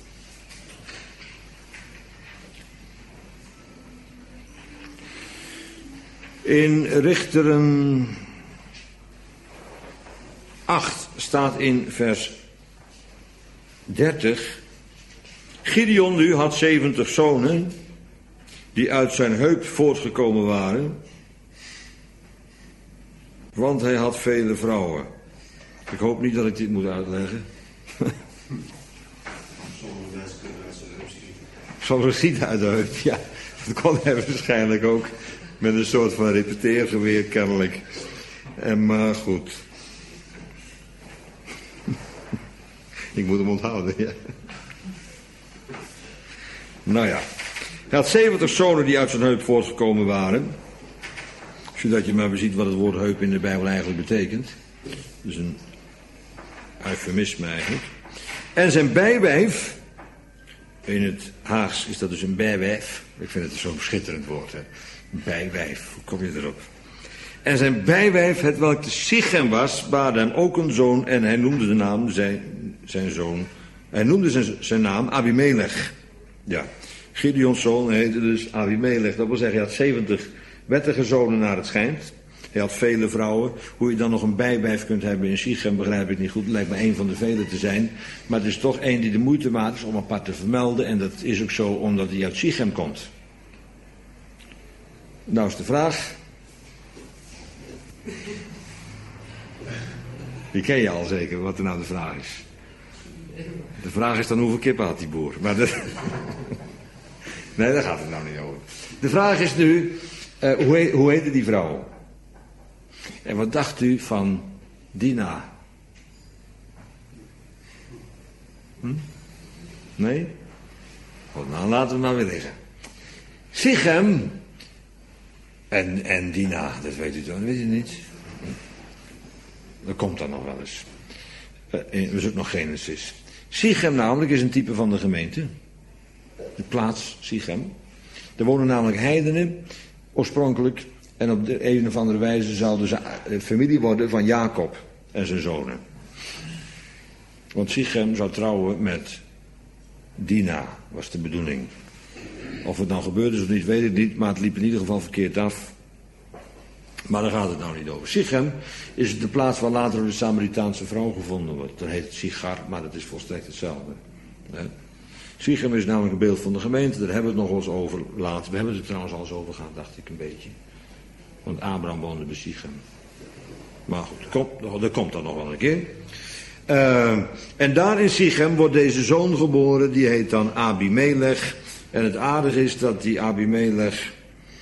In Richteren 8 staat in vers 30... Gideon nu had 70 zonen die uit zijn heup voortgekomen waren, want hij had vele vrouwen. Ik hoop niet dat ik dit moet uitleggen. Sommige schieten uit de heup, ja. Dat kon hij waarschijnlijk ook met een soort van repeteergeweer kennelijk. Maar goed. Ik moet hem onthouden, ja. Nou ja. Hij had 70 zonen die uit zijn heup voortgekomen waren. Zodat je maar beziet wat het woord heup in de Bijbel eigenlijk betekent. Dus een eufemisme eigenlijk. En zijn bijwijf, in het Haags is dat dus een bijwijf. Ik vind het zo'n schitterend woord, hè. Bijwijf, hoe kom je erop? En zijn bijwijf, het welk de Sichem was, baarde hem ook een zoon. En hij noemde de naam zijn zoon. Hij noemde zijn naam Abimelech. Ja, Gideons zoon heette dus Abimelech. Dat wil zeggen, hij had 70 wettige zonen naar het schijnt. Hij had vele vrouwen. Hoe je dan nog een bijwijf kunt hebben in Sichem begrijp ik niet goed. Het lijkt me een van de vele te zijn. Maar het is toch één die de moeite waard is om apart te vermelden. En dat is ook zo omdat hij uit Sichem komt. Nou is de vraag. Die ken je al zeker, wat er nou de vraag is. De vraag is dan hoeveel kippen had die boer. Maar dat... Nee, daar gaat het nou niet over. De vraag is nu, hoe heette die vrouw? En wat dacht u van Dina? Nee? Goed, nou laten we maar weer liggen. Sichem en Dina, dat weet u toch, weet u niet? Dat komt dan nog wel eens. We zoeken nog Genesis. Sichem namelijk is een type van de gemeente. De plaats Sichem. Er wonen namelijk heidenen, oorspronkelijk. En op de een of andere wijze zouden ze familie worden van Jacob en zijn zonen. Want Sichem zou trouwen met Dina, was de bedoeling. Of het dan gebeurd is of niet, weet ik niet. Maar het liep in ieder geval verkeerd af. Maar daar gaat het nou niet over. Sichem is de plaats waar later de Samaritaanse vrouw gevonden wordt. Dat heet Sichar, maar dat is volstrekt hetzelfde. Sichem is namelijk een beeld van de gemeente, daar hebben we het nog wel eens over later. We hebben het er trouwens al eens over gehad, dacht ik een beetje. Want Abraham woonde bij Sichem. Maar goed, dat komt dan nog wel een keer. En daar in Sichem wordt deze zoon geboren, die heet dan Abimelech. En het aardige is dat die Abimelech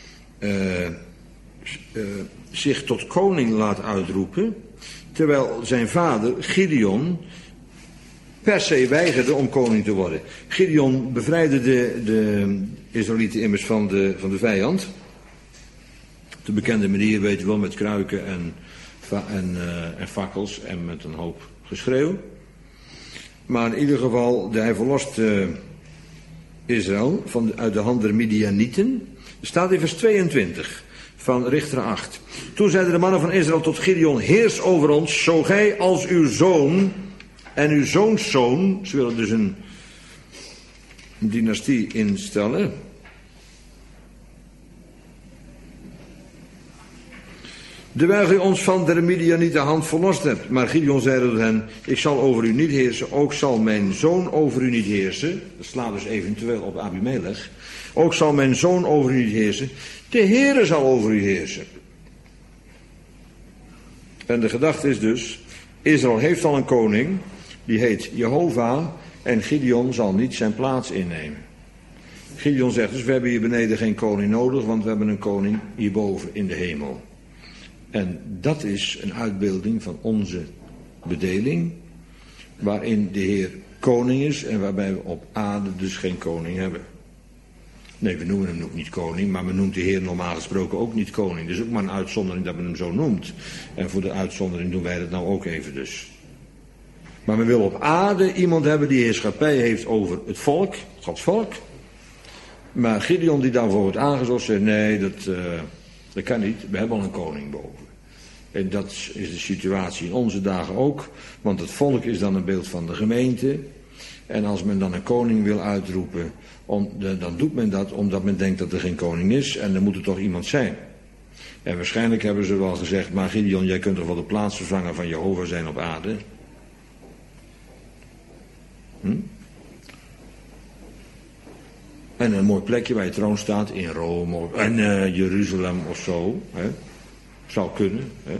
zich tot koning laat uitroepen, terwijl zijn vader Gideon per se weigerde om koning te worden. Gideon bevrijdde de Israëlieten immers van de vijand. De bekende manier, weet je wel, met kruiken en fakkels en met een hoop geschreeuw. Maar in ieder geval, hij verlost Israël uit de hand der Midianieten. Er staat in vers 22 van Richteren 8. Toen zeiden de mannen van Israël tot Gideon: heers over ons, zo gij als uw zoon en uw zoonszoon. Ze willen dus een dynastie instellen. Terwijl gij ons van de Midianieten hand verlost hebt. Maar Gideon zei tot hen: ik zal over u niet heersen, ook zal mijn zoon over u niet heersen. Dat slaat dus eventueel op Abimelech. Ook zal mijn zoon over u niet heersen. De Heere zal over u heersen. En de gedachte is dus: Israël heeft al een koning, die heet Jehovah, en Gideon zal niet zijn plaats innemen. Gideon zegt dus: we hebben hier beneden geen koning nodig, want we hebben een koning hierboven in de hemel. En dat is een uitbeelding van onze bedeling, waarin de Heer koning is en waarbij we op aarde dus geen koning hebben. Nee, we noemen hem nog niet koning, maar men noemt de Heer normaal gesproken ook niet koning. Dus ook maar een uitzondering dat men hem zo noemt. En voor de uitzondering doen wij dat nou ook even dus. Maar men wil op aarde iemand hebben die heerschappij heeft over het volk, Gods volk. Maar Gideon die daarvoor wordt aangezocht, zegt: nee, dat kan niet, we hebben al een koning boven. En dat is de situatie in onze dagen ook, want het volk is dan een beeld van de gemeente. En als men dan een koning wil uitroepen, dan doet men dat omdat men denkt dat er geen koning is en er moet er toch iemand zijn. En waarschijnlijk hebben ze wel gezegd: maar Gideon, jij kunt toch wel de plaatsvervanger van Jehovah zijn op aarde? En een mooi plekje waar je troon staat in Rome en Jeruzalem of zo. Hè? Zou kunnen. Hè?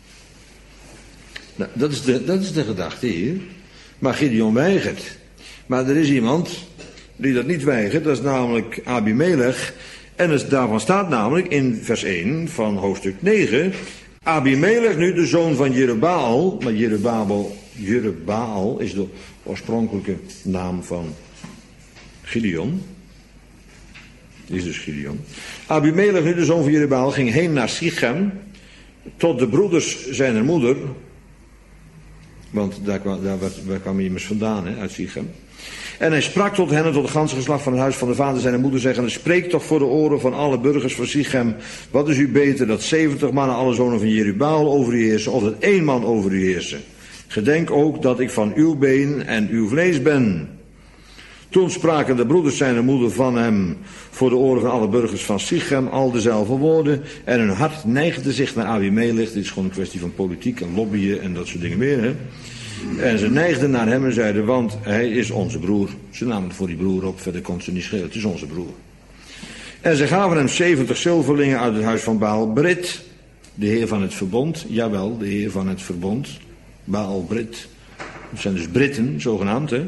Nou, dat is de gedachte hier. Maar Gideon weigert. Maar er is iemand die dat niet weigert. Dat is namelijk Abimelech. En daarvan staat namelijk in vers 1 van hoofdstuk 9. Abimelech nu de zoon van Jerubbaal. Maar Jerubbaal is de oorspronkelijke naam van Gideon. Is dus Gideon. Abimelech nu de zoon van Jerubbaal ging heen naar Sichem tot de broeders zijner moeder. Want daar kwam hij immers vandaan, hè, uit Sichem. En hij sprak tot hen en tot het ganse geslacht van het huis van de vader zijner moeder, zeggende: spreek toch voor de oren van alle burgers van Sichem. Wat is u beter dat 70 mannen alle zonen van Jerubbaal over u heersen, of dat 1 man over u heersen? Gedenk ook dat ik van uw been en uw vlees ben. Toen spraken de broeders zijner moeder van hem voor de oren van alle burgers van Sichem al dezelfde woorden. En hun hart neigde zich naar Abimelech. Dit is gewoon een kwestie van politiek en lobbyen en dat soort dingen meer. Hè? En ze neigden naar hem en zeiden: want hij is onze broer. Ze namen het voor die broer op, verder kon ze niet schelen. Het is onze broer. En ze gaven hem 70 zilverlingen uit het huis van Baal Brit, de heer van het verbond. Jawel, de heer van het verbond. Baal Brit. Dat zijn dus Britten, zogenaamd, hè.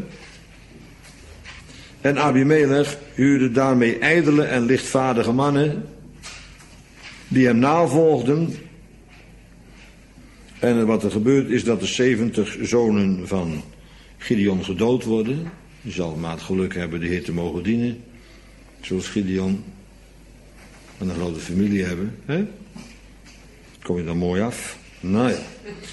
En Abimelech huurde daarmee ijdele en lichtvaardige mannen die hem navolgden. En wat er gebeurt is dat de 70 zonen van Gideon gedood worden. Die zal maar het geluk hebben de Heer te mogen dienen. Zoals Gideon. En een grote familie hebben. Hè? Kom je dan mooi af? Nou ja.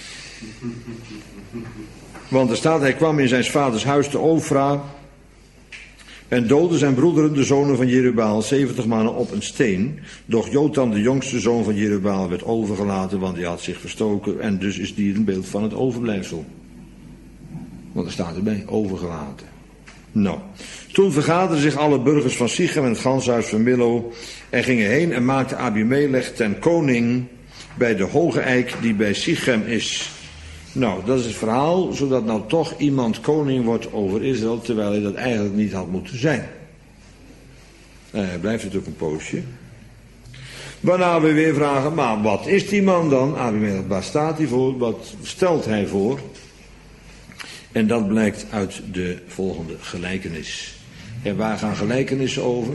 Want er staat: hij kwam in zijn vaders huis te Ofra en doodde zijn broederen, de zonen van Jerubbaal, 70 mannen op een steen. Doch Jotam, de jongste zoon van Jerubbaal, werd overgelaten, want hij had zich verstoken. En dus is die een beeld van het overblijfsel. Want er staat erbij: overgelaten. Nou, toen vergaderden zich alle burgers van Sichem en het ganse huis van Millo en gingen heen en maakten Abimelech ten koning bij de hoge eik die bij Sichem is. Nou, dat is het verhaal, zodat nou toch iemand koning wordt over Israël, terwijl hij dat eigenlijk niet had moeten zijn. Hij blijft het ook een poosje. Waarna we weer vragen, maar wat is die man dan? Abimelech, waar staat hij voor? Wat stelt hij voor? En dat blijkt uit de volgende gelijkenis. En waar gaan gelijkenissen over?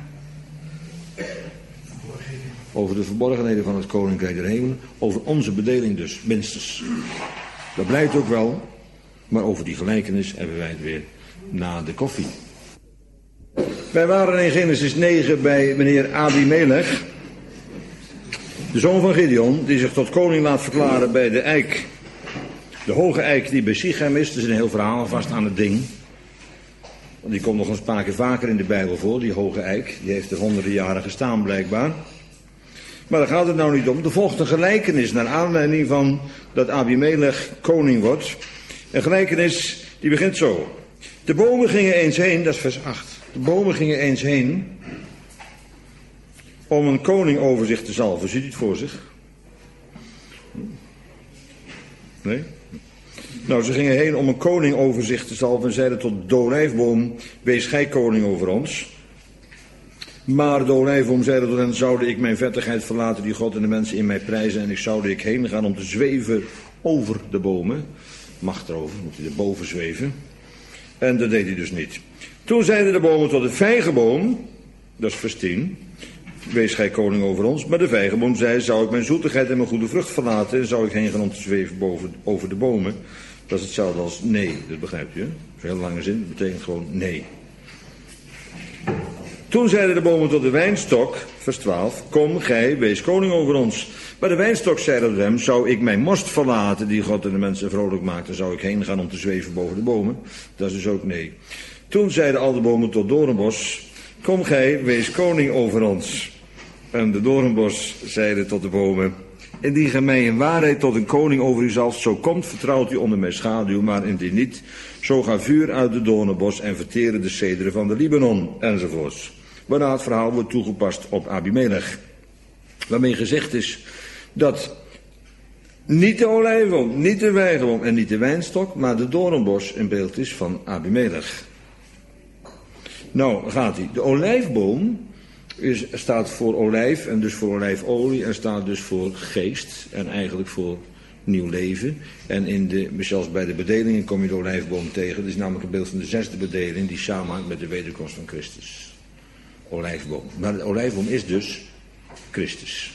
Over de verborgenheden van het Koninkrijk der Hemelen. Over onze bedeling dus, minstens. Dat blijkt ook wel. Maar over die gelijkenis hebben wij het weer na de koffie. Wij waren in Genesis 9 bij meneer Abimelech. De zoon van Gideon, die zich tot koning laat verklaren bij de eik. De hoge eik die bij Sichem is. Dat is een heel verhaal vast aan het ding. Want die komt nog een paar keer vaker in de Bijbel voor, die hoge eik. Die heeft er honderden jaren gestaan blijkbaar. Maar daar gaat het nou niet om. Er volgt een gelijkenis naar aanleiding van dat Abimelech koning wordt. Een gelijkenis die begint zo. De bomen gingen eens heen, dat is vers 8. De bomen gingen eens heen om een koning over zich te zalven. Ziet u het voor zich? Nee? Nou, ze gingen heen om een koning over zich te zalven en zeiden tot de olijfboom, wees gij koning over ons. Maar de olijfboom zeide tot hen, zoude ik mijn vettigheid verlaten die God en de mensen in mij prijzen en zoude ik heen gaan om te zweven over de bomen. Mag erover, moet hij erboven zweven. En dat deed hij dus niet. Toen zeiden de bomen tot de vijgenboom, dat is vers 10, wees gij koning over ons. Maar de vijgenboom zei, zou ik mijn zoetigheid en mijn goede vrucht verlaten en zou ik heen gaan om te zweven over de bomen. Dat is hetzelfde als nee, dat begrijpt u. Hè? Dat is een hele lange zin, dat betekent gewoon nee. Toen zeiden de bomen tot de wijnstok, vers 12, kom gij, wees koning over ons. Maar de wijnstok zei tot hem, zou ik mijn most verlaten die God en de mensen vrolijk maakt, dan zou ik heen gaan om te zweven boven de bomen. Dat is dus ook nee. Toen zeiden al de bomen tot doornbos, kom gij, wees koning over ons. En de doornbos zeiden tot de bomen, indien gij mij in waarheid tot een koning over u zalft, zo komt, vertrouwt u onder mijn schaduw, maar indien niet, zo ga vuur uit de doornbos en verteren de cederen van de Libanon, enzovoorts. Waarna het verhaal wordt toegepast op Abimelech. Waarmee gezegd is dat niet de olijfboom, niet de vijgenboom en niet de wijnstok, maar de doornbos een beeld is van Abimelech. Nou gaat hij. De olijfboom staat voor olijf en dus voor olijfolie en staat dus voor geest en eigenlijk voor nieuw leven. En zelfs bij de bedelingen kom je de olijfboom tegen. Dat is namelijk een beeld van de 6e bedeling die samenhangt met de wederkomst van Christus. Olijfboom. Maar de olijfboom is dus Christus.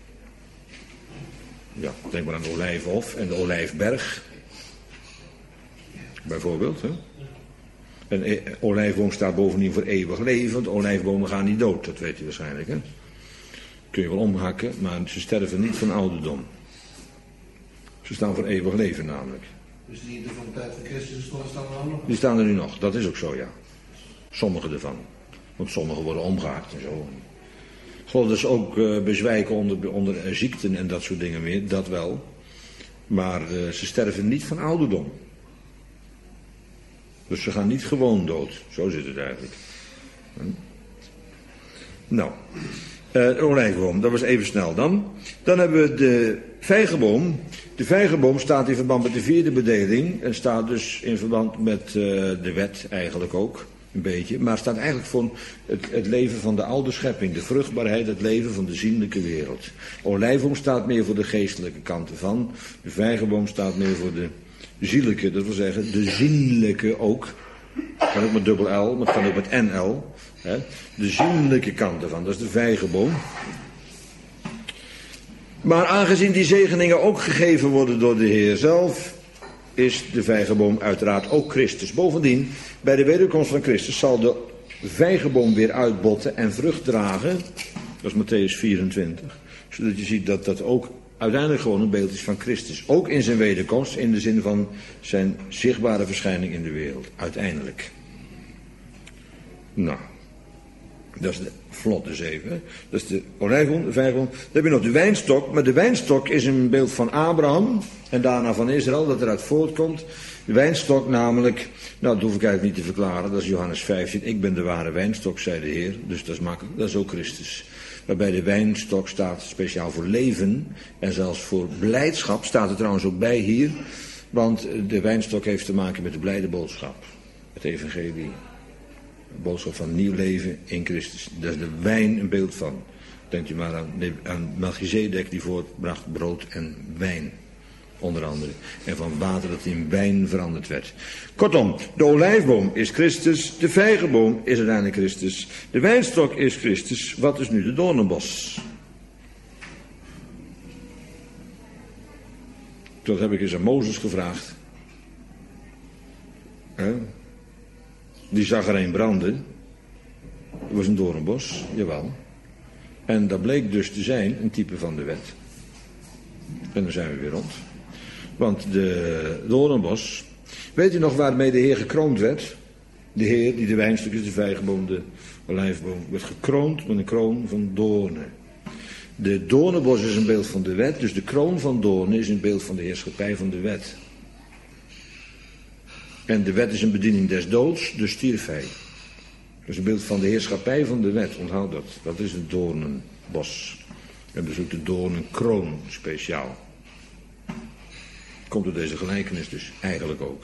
Ja, denk maar aan de olijfhof en de olijfberg. Bijvoorbeeld, hè. Een olijfboom staat bovendien voor eeuwig leven, want olijfbomen gaan niet dood, dat weet je waarschijnlijk, hè. Kun je wel omhakken, maar ze sterven niet van ouderdom. Ze staan voor eeuwig leven namelijk. Dus die van de tijd van Christus staan er ook nog? Die staan er nu nog, dat is ook zo, ja. Sommige ervan. Want sommige worden omgehakt en zo. Ik geloof dat ze ook bezwijken onder ziekten en dat soort dingen meer, dat wel. Maar ze sterven niet van ouderdom. Dus ze gaan niet gewoon dood. Zo zit het eigenlijk. Nou, de olijfboom, dat was even snel dan. Dan hebben we de vijgenboom. De vijgenboom staat in verband met de 4e bedeling. En staat dus in verband met de wet eigenlijk ook. Een beetje. Maar staat eigenlijk voor het leven van de oude schepping. De vruchtbaarheid, het leven van de zienlijke wereld. Olijfboom staat meer voor de geestelijke kant ervan. De vijgenboom staat meer voor de ziellijke, dat wil zeggen de zienlijke ook. Het kan ook met dubbel L, maar het kan ook met NL. Hè. De zienlijke kant ervan, dat is de vijgenboom. Maar aangezien die zegeningen ook gegeven worden door de Heer zelf, is de vijgenboom uiteraard ook Christus. Bovendien, bij de wederkomst van Christus zal de vijgenboom weer uitbotten en vrucht dragen. Dat is Mattheüs 24. Zodat je ziet dat dat ook uiteindelijk gewoon een beeld is van Christus. Ook in zijn wederkomst, in de zin van zijn zichtbare verschijning in de wereld. Uiteindelijk. Nou, dat is vlot dus even. Dat is de olijfboom, de vijgenboom. Dan heb je nog de wijnstok. Maar de wijnstok is een beeld van Abraham en daarna van Israël, dat eruit voortkomt. De wijnstok namelijk, nou dat hoef ik eigenlijk niet te verklaren, dat is Johannes 15. Ik ben de ware wijnstok, zei de Heer. Dus dat is makkelijk, dat is ook Christus. Waarbij de wijnstok staat speciaal voor leven en zelfs voor blijdschap, staat er trouwens ook bij hier. Want de wijnstok heeft te maken met de blijde boodschap. Het evangelie. Een boodschap van nieuw leven in Christus. Daar is de wijn een beeld van. Denkt u maar aan Melchizedek die voortbracht brood en wijn. Onder andere. En van water dat in wijn veranderd werd. Kortom, de olijfboom is Christus. De vijgenboom is uiteindelijk Christus. De wijnstok is Christus. Wat is nu de doornenbos? Dat heb ik eens aan Mozes gevraagd. Die zag er een branden. Het was een doornenbos, jawel. En dat bleek dus te zijn een type van de wet. En dan zijn we weer rond. Want de doornenbos... Weet u nog waarmee de Heer gekroond werd? De Heer die de wijnstok is, de vijgenboom, de olijfboom, werd gekroond met een kroon van doornen. De doornenbos is een beeld van de wet, dus de kroon van doornen is een beeld van de heerschappij van de wet. En de wet is een bediening des doods, dus stierf hij. Dus een beeld van de heerschappij van de wet, onthoud dat. Dat is het doornenbos. En dus ook de doornenkroon speciaal. Komt door deze gelijkenis dus eigenlijk ook.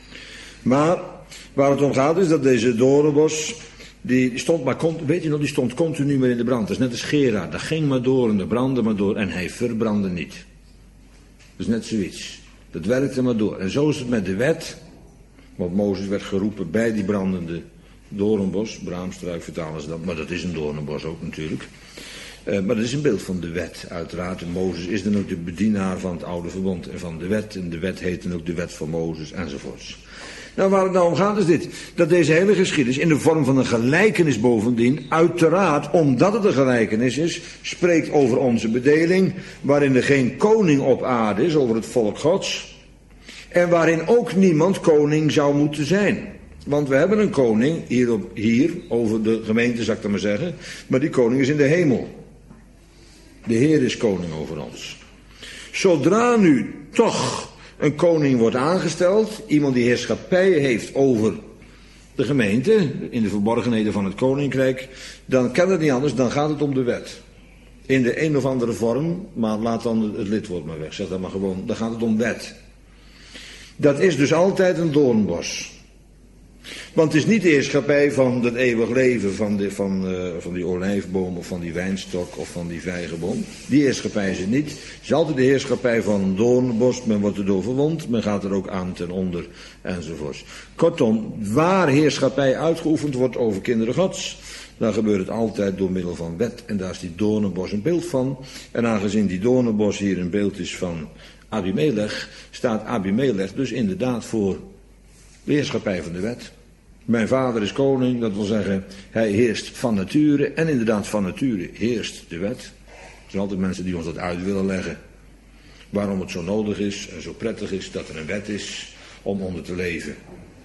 Maar waar het om gaat is dat deze doornenbos, die stond maar, weet je nog, die stond continu meer in de brand. Dat is net als Gerard, dat ging maar door en dat brandde maar door en hij verbrandde niet. Dat is net zoiets. Dat werkte maar door. En zo is het met de wet, want Mozes werd geroepen bij die brandende doornenbos. Braamstruik vertalen ze dat, maar dat is een doornenbos ook natuurlijk. Maar dat is een beeld van de wet, uiteraard. En Mozes is dan ook de bedienaar van het oude verbond en van de wet. En de wet heet dan ook de wet van Mozes enzovoorts. Nou, waar het nou om gaat is dit. Dat deze hele geschiedenis in de vorm van een gelijkenis bovendien, uiteraard, omdat het een gelijkenis is, spreekt over onze bedeling, waarin er geen koning op aarde is over het volk Gods. En waarin ook niemand koning zou moeten zijn. Want we hebben een koning hier over de gemeente, zou ik dan maar zeggen. Maar die koning is in de hemel. De Heer is koning over ons. Zodra nu toch een koning wordt aangesteld, iemand die heerschappij heeft over de gemeente, in de verborgenheden van het koninkrijk, dan kan het niet anders, dan gaat het om de wet. In de een of andere vorm, maar laat dan het lidwoord maar weg, zeg dat maar gewoon, dan gaat het om wet. Dat is dus altijd een doornbos. Want het is niet de heerschappij van het eeuwig leven van die olijfboom of van die wijnstok of van die vijgenboom. Die heerschappij is het niet. Het is altijd de heerschappij van een doornbos. Men wordt erdoor verwond, men gaat er ook aan ten onder enzovoorts. Kortom, waar heerschappij uitgeoefend wordt over kinderen Gods, dan gebeurt het altijd door middel van wet. En daar is die doornenbos een beeld van. En aangezien die doornenbos hier een beeld is van Abimelech, staat Abimelech dus inderdaad voor de heerschappij van de wet. Mijn vader is koning, dat wil zeggen, hij heerst van nature. En inderdaad, van nature heerst de wet. Er zijn altijd mensen die ons dat uit willen leggen. Waarom het zo nodig is en zo prettig is dat er een wet is om onder te leven.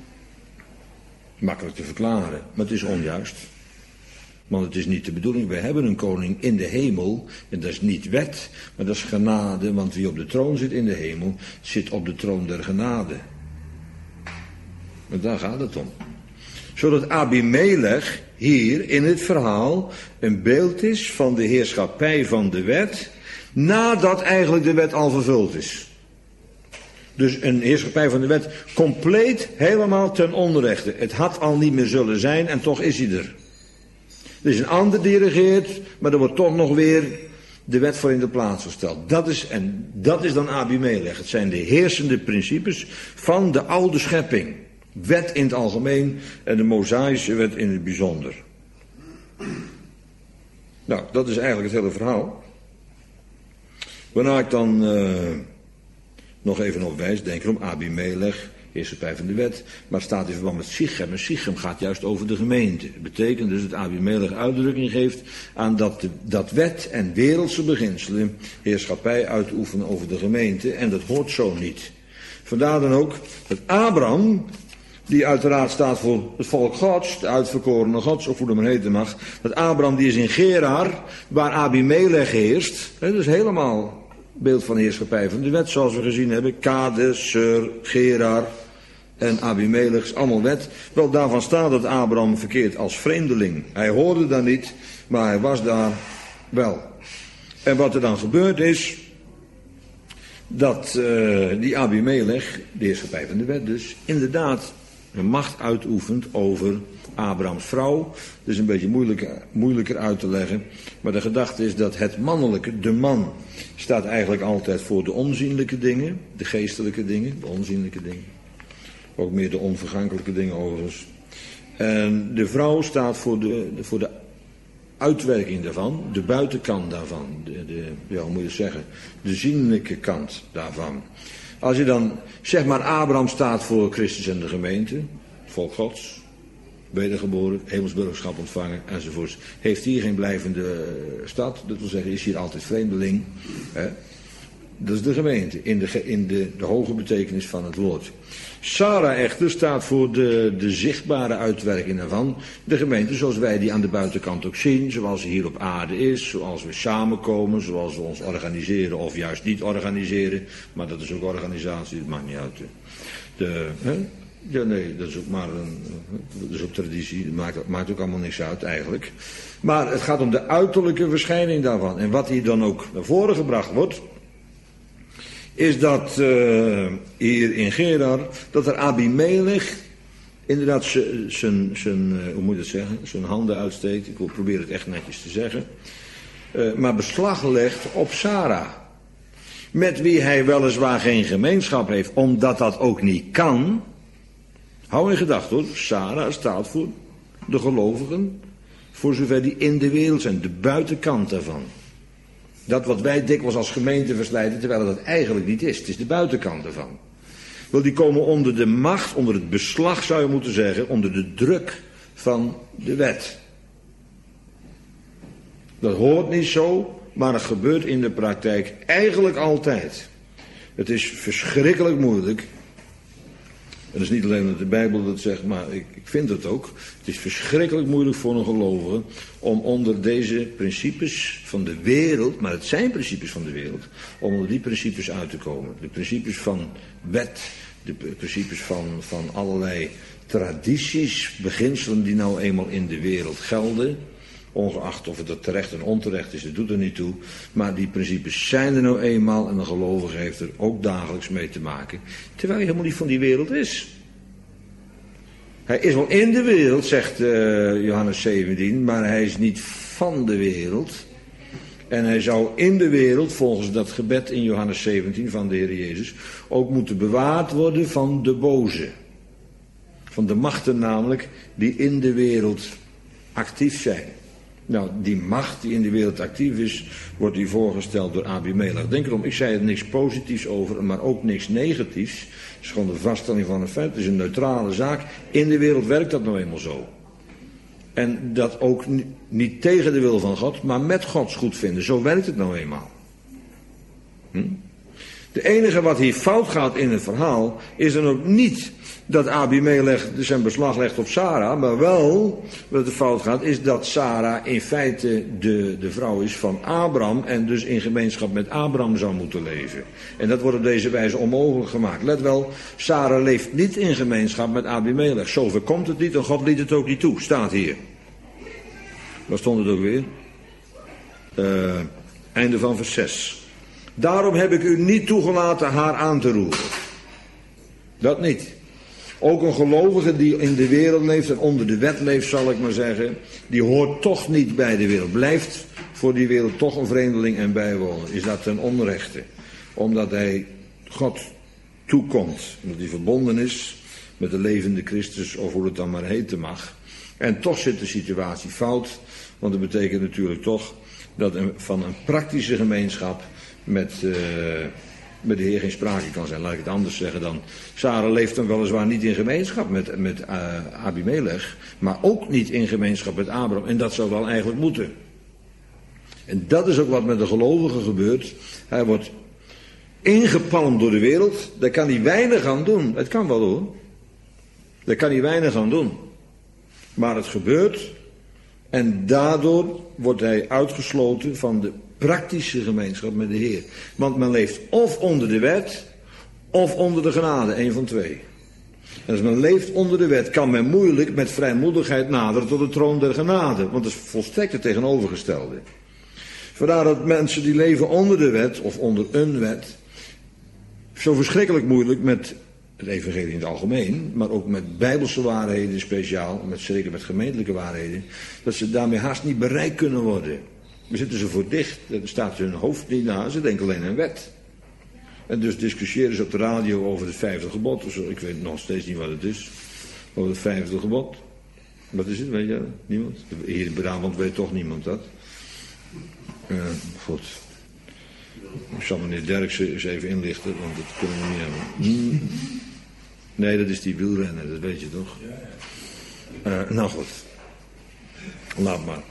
Makkelijk te verklaren, maar het is onjuist. Want het is niet de bedoeling, wij hebben een koning in de hemel. En dat is niet wet, maar dat is genade. Want wie op de troon zit in de hemel, zit op de troon der genade. Maar daar gaat het om. Zodat Abimelech hier in het verhaal een beeld is van de heerschappij van de wet, nadat eigenlijk de wet al vervuld is. Dus een heerschappij van de wet compleet helemaal ten onrechte. Het had al niet meer zullen zijn en toch is hij er. Er is een ander die regeert, maar er wordt toch nog weer de wet voor in de plaats gesteld. Dat is dan Abimelech. Het zijn de heersende principes van de oude schepping. Wet in het algemeen en de Mosaïsche wet in het bijzonder. Nou, dat is eigenlijk het hele verhaal. Waarna ik dan nog even op wijs, denk erom, Abimelech, heerschappij van de wet, maar het staat in verband met Sichem. En Sichem gaat juist over de gemeente. Dat betekent dus dat Abimelech uitdrukking geeft aan dat wet en wereldse beginselen heerschappij uitoefenen over de gemeente. En dat hoort zo niet. Vandaar dan ook dat Abraham, die uiteraard staat voor het volk Gods, de uitverkorene Gods, of hoe dat maar heten mag. Dat Abraham die is in Gerar, waar Abimelech heerst. Dat is helemaal beeld van heerschappij van de wet, zoals we gezien hebben. Kades, Sur, Gerar en Abimelech is allemaal wet. Wel, daarvan staat dat Abraham verkeert als vreemdeling. Hij hoorde daar niet, maar hij was daar wel. En wat er dan gebeurd is, dat die Abimelech, de heerschappij van de wet dus, inderdaad een macht uitoefent over Abrahams vrouw. Dat is een beetje moeilijker uit te leggen. Maar de gedachte is dat het mannelijke, de man, staat eigenlijk altijd voor de onzienlijke dingen. De geestelijke dingen, de onzienlijke dingen. Ook meer de onvergankelijke dingen overigens. En de vrouw staat voor de uitwerking daarvan, de buitenkant daarvan. Ja, hoe moet je het zeggen? De zienlijke kant daarvan. Als je dan, zeg maar, Abraham staat voor Christus en de gemeente, volk Gods, wedergeboren, hemelsburgerschap ontvangen enzovoorts. Heeft hier geen blijvende stad, dat wil zeggen, is hier altijd vreemdeling. Dat is de gemeente, in de hoge betekenis van het woord. Sarah echter staat voor de zichtbare uitwerking daarvan. De gemeente zoals wij die aan de buitenkant ook zien, zoals ze hier op aarde is, zoals we samenkomen, zoals we ons organiseren of juist niet organiseren. Maar dat is ook organisatie, dat maakt niet uit. Ja, nee, dat is ook maar dat is ook traditie, dat maakt ook allemaal niks uit eigenlijk. Maar het gaat om de uiterlijke verschijning daarvan. En wat hier dan ook naar voren gebracht wordt, is dat hier in Gerar, dat er Abimelech inderdaad hoe moet je dat zeggen, zijn handen uitsteekt. Ik wil proberen het echt netjes te zeggen. Maar beslag legt op Sarah. Met wie hij weliswaar geen gemeenschap heeft, omdat dat ook niet kan. Hou in gedachten hoor, Sarah staat voor de gelovigen, voor zover die in de wereld zijn, de buitenkant daarvan. Dat wat wij dikwijls als gemeente verslijten, terwijl het dat eigenlijk niet is. Het is de buitenkant ervan. Wel, die komen onder de macht, onder het beslag zou je moeten zeggen, onder de druk van de wet. Dat hoort niet zo, maar het gebeurt in de praktijk eigenlijk altijd. Het is verschrikkelijk moeilijk. En dat is niet alleen dat de Bijbel dat zegt, maar ik vind het ook. Het is verschrikkelijk moeilijk voor een gelovige om onder deze principes van de wereld, maar het zijn principes van de wereld, om onder die principes uit te komen. De principes van wet, de principes van allerlei tradities, beginselen die nou eenmaal in de wereld gelden. Ongeacht of het terecht en onterecht is, dat doet er niet toe. Maar die principes zijn er nou eenmaal en een gelovige heeft er ook dagelijks mee te maken. Terwijl hij helemaal niet van die wereld is. Hij is wel in de wereld, zegt Johannes 17, maar hij is niet van de wereld. En hij zou in de wereld, volgens dat gebed in Johannes 17 van de Heer Jezus, ook moeten bewaard worden van de boze. Van de machten namelijk die in de wereld actief zijn. Nou, die macht die in de wereld actief is, wordt hier voorgesteld door Abimelech. Denk erom, ik zei er niks positiefs over, maar ook niks negatiefs. Het is gewoon de vaststelling van een feit, het is een neutrale zaak. In de wereld werkt dat nou eenmaal zo. En dat ook niet tegen de wil van God, maar met Gods goedvinden. Zo werkt het nou eenmaal. De enige wat hier fout gaat in het verhaal, is dan ook niet dat Abimelech zijn beslag legt op Sarah, maar wel, wat er fout gaat, is dat Sarah in feite de vrouw is van Abraham en dus in gemeenschap met Abraham zou moeten leven. En dat wordt op deze wijze onmogelijk gemaakt. Let wel, Sarah leeft niet in gemeenschap met Abimelech. Zover komt het niet en God liet het ook niet toe, staat hier. Waar stond het ook weer? Einde van vers 6. Daarom heb ik u niet toegelaten haar aan te roeren. Dat niet. Ook een gelovige die in de wereld leeft en onder de wet leeft, zal ik maar zeggen, die hoort toch niet bij de wereld. Blijft voor die wereld toch een vreemdeling en bijwoner. Is dat ten onrechte. Omdat hij God toekomt. Omdat hij verbonden is met de levende Christus, of hoe het dan maar heten mag. En toch zit de situatie fout. Want dat betekent natuurlijk toch dat van een praktische gemeenschap met de Heer geen sprake kan zijn. Laat ik het anders zeggen dan. Sarah leeft dan weliswaar niet in gemeenschap met Abimelech, maar ook niet in gemeenschap met Abraham. En dat zou wel eigenlijk moeten. En dat is ook wat met de gelovige gebeurt. Hij wordt ingepalmd door de wereld. Daar kan hij weinig aan doen. Het kan wel hoor. Daar kan hij weinig aan doen. Maar het gebeurt. En daardoor wordt hij uitgesloten van de praktische gemeenschap met de Heer. Want men leeft of onder de wet, of onder de genade. Een van twee. En als men leeft onder de wet, kan men moeilijk met vrijmoedigheid naderen tot de troon der genade. Want dat is volstrekt het tegenovergestelde. Vandaar dat mensen die leven onder de wet, of onder een wet, zo verschrikkelijk moeilijk met het evangelie in het algemeen, maar ook met bijbelse waarheden speciaal, zeker met gemeentelijke waarheden, dat ze daarmee haast niet bereikt kunnen worden. We zitten ze voor dicht, er staat hun hoofd niet na, ze denken alleen aan wet. En dus discussiëren ze op de radio over het 5e gebod of zo. Ik weet nog steeds niet wat het is. Over het 5e gebod. Wat is het, weet je? Niemand? Hier in Brabant weet toch niemand dat. Goed. Ik zal meneer Derksen eens even inlichten, want dat kunnen we niet hebben. Nee, dat is die wielrenner, dat weet je toch? Nou goed. Laat maar.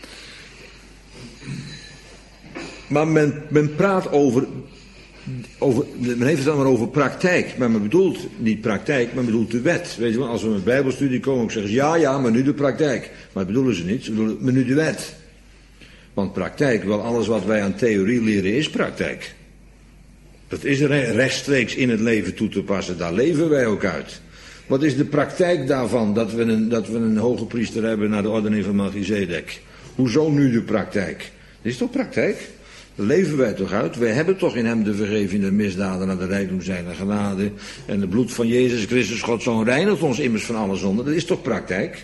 Maar men praat over, men heeft het dan maar over praktijk. Maar men bedoelt niet praktijk, men bedoelt de wet. Weet je wel, als we met bijbelstudie komen, zeggen ze ja, maar nu de praktijk. Maar dat bedoelen ze niet, ze bedoelen maar nu de wet. Want praktijk, wel alles wat wij aan theorie leren is praktijk. Dat is rechtstreeks in het leven toe te passen, daar leven wij ook uit. Wat is de praktijk daarvan, dat we een hoge priester hebben naar de ordening van Melchizedek? Hoezo nu de praktijk? Dat is toch praktijk? Daar leven wij toch uit? Wij hebben toch in hem de vergeving der misdaden naar de rijkdom zijner genade. En het bloed van Jezus Christus, Gods Zoon, reinigt ons immers van alle zonde. Dat is toch praktijk?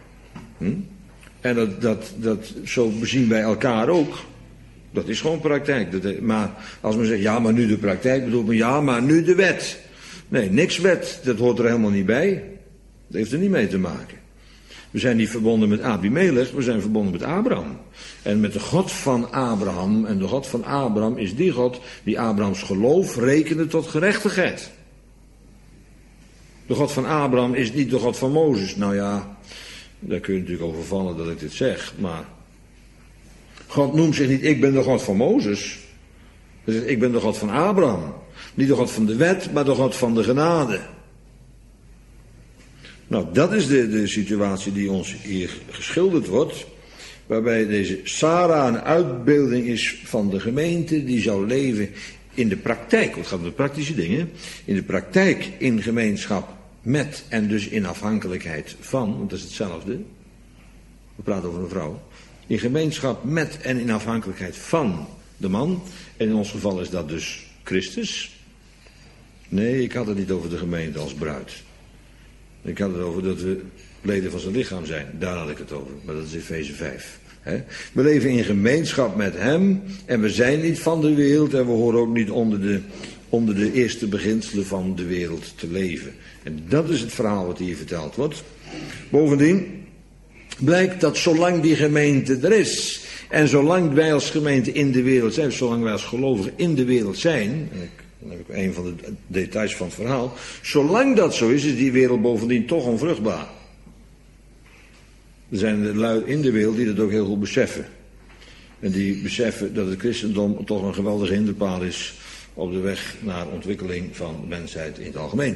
En dat zo zien wij elkaar ook. Dat is gewoon praktijk. Maar als men zegt, ja, maar nu de praktijk, bedoelt men, ja, maar nu de wet. Nee, niks wet, dat hoort er helemaal niet bij. Dat heeft er niet mee te maken. We zijn niet verbonden met Abimelech, we zijn verbonden met Abraham. En met de God van Abraham, en de God van Abraham is die God die Abrahams geloof rekende tot gerechtigheid. De God van Abraham is niet de God van Mozes. Nou ja, daar kun je natuurlijk over vallen dat ik dit zeg, maar God noemt zich niet, ik ben de God van Mozes. Hij zegt, ik ben de God van Abraham. Niet de God van de wet, maar de God van de genade. Nou, dat is de situatie die ons hier geschilderd wordt. Waarbij deze Sarah een uitbeelding is van de gemeente die zou leven in de praktijk. Want het gaat om de praktische dingen. In de praktijk in gemeenschap met en dus in afhankelijkheid van. Want dat is hetzelfde. We praten over een vrouw. In gemeenschap met en in afhankelijkheid van de man. En in ons geval is dat dus Christus. Nee, ik had het niet over de gemeente als bruid. Ik had het over dat we leden van zijn lichaam zijn. Daar had ik het over. Maar dat is Efeze 5. We leven in gemeenschap met hem. En we zijn niet van de wereld. En we horen ook niet onder de eerste beginselen van de wereld te leven. En dat is het verhaal wat hier verteld wordt. Bovendien blijkt dat zolang die gemeente er is. En zolang wij als gemeente in de wereld zijn. Zolang wij als gelovigen in de wereld zijn. Dan heb ik een van de details van het verhaal. Zolang dat zo is die wereld bovendien toch onvruchtbaar. Er zijn de lui in de wereld die dat ook heel goed beseffen. En die beseffen dat het christendom toch een geweldige hinderpaal is op de weg naar ontwikkeling van de mensheid in het algemeen.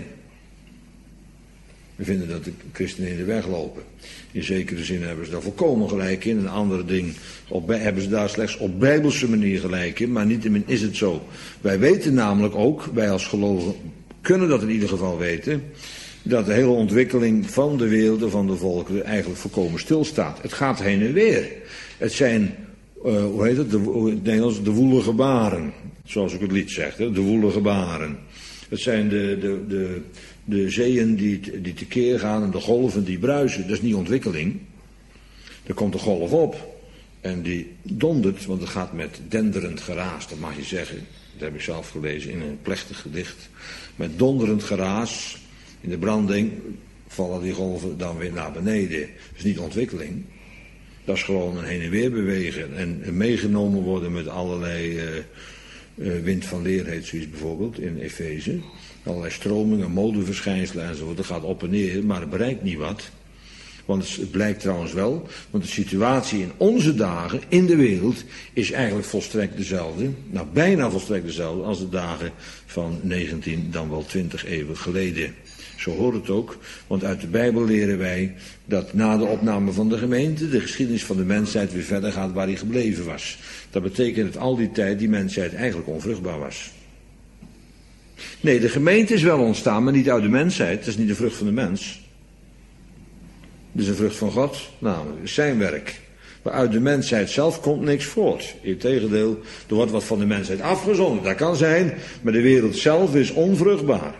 We vinden dat de christenen in de weg lopen. In zekere zin hebben ze daar volkomen gelijk in. Een andere ding hebben ze daar slechts op bijbelse manier gelijk in. Maar niettemin is het zo. Wij weten namelijk ook, wij als gelovigen kunnen dat in ieder geval weten, dat de hele ontwikkeling van de wereld en van de volkeren eigenlijk volkomen stilstaat. Het gaat heen en weer. Het zijn, hoe heet het, in het Nederlands, de woelige baren. Zoals ik het lied zeg, de woelige baren. Het zijn de zeeën die tekeer gaan en de golven die bruisen. Dat is niet ontwikkeling. Er komt een golf op en die dondert, want het gaat met denderend geraas, dat mag je zeggen. Dat heb ik zelf gelezen in een plechtig gedicht. Met donderend geraas, in de branding, vallen die golven dan weer naar beneden. Dat is niet ontwikkeling. Dat is gewoon een heen en weer bewegen en meegenomen worden met allerlei wind van leer heet zoiets bijvoorbeeld in Efeze. Allerlei stromingen, modeverschijnselen enzovoort. Dat gaat op en neer, maar het bereikt niet wat. Want het blijkt trouwens wel, want de situatie in onze dagen, in de wereld, is eigenlijk volstrekt dezelfde. Nou, bijna volstrekt dezelfde als de dagen van 19, dan wel 20 eeuwen geleden. Zo hoort het ook, want uit de Bijbel leren wij dat na de opname van de gemeente de geschiedenis van de mensheid weer verder gaat waar hij gebleven was. Dat betekent dat al die tijd die mensheid eigenlijk onvruchtbaar was. Nee, de gemeente is wel ontstaan, maar niet uit de mensheid. Het is niet de vrucht van de mens. Het is een vrucht van God, namelijk zijn werk. Maar uit de mensheid zelf komt niks voort. Integendeel, er wordt wat van de mensheid afgezonderd. Dat kan zijn, maar de wereld zelf is onvruchtbaar.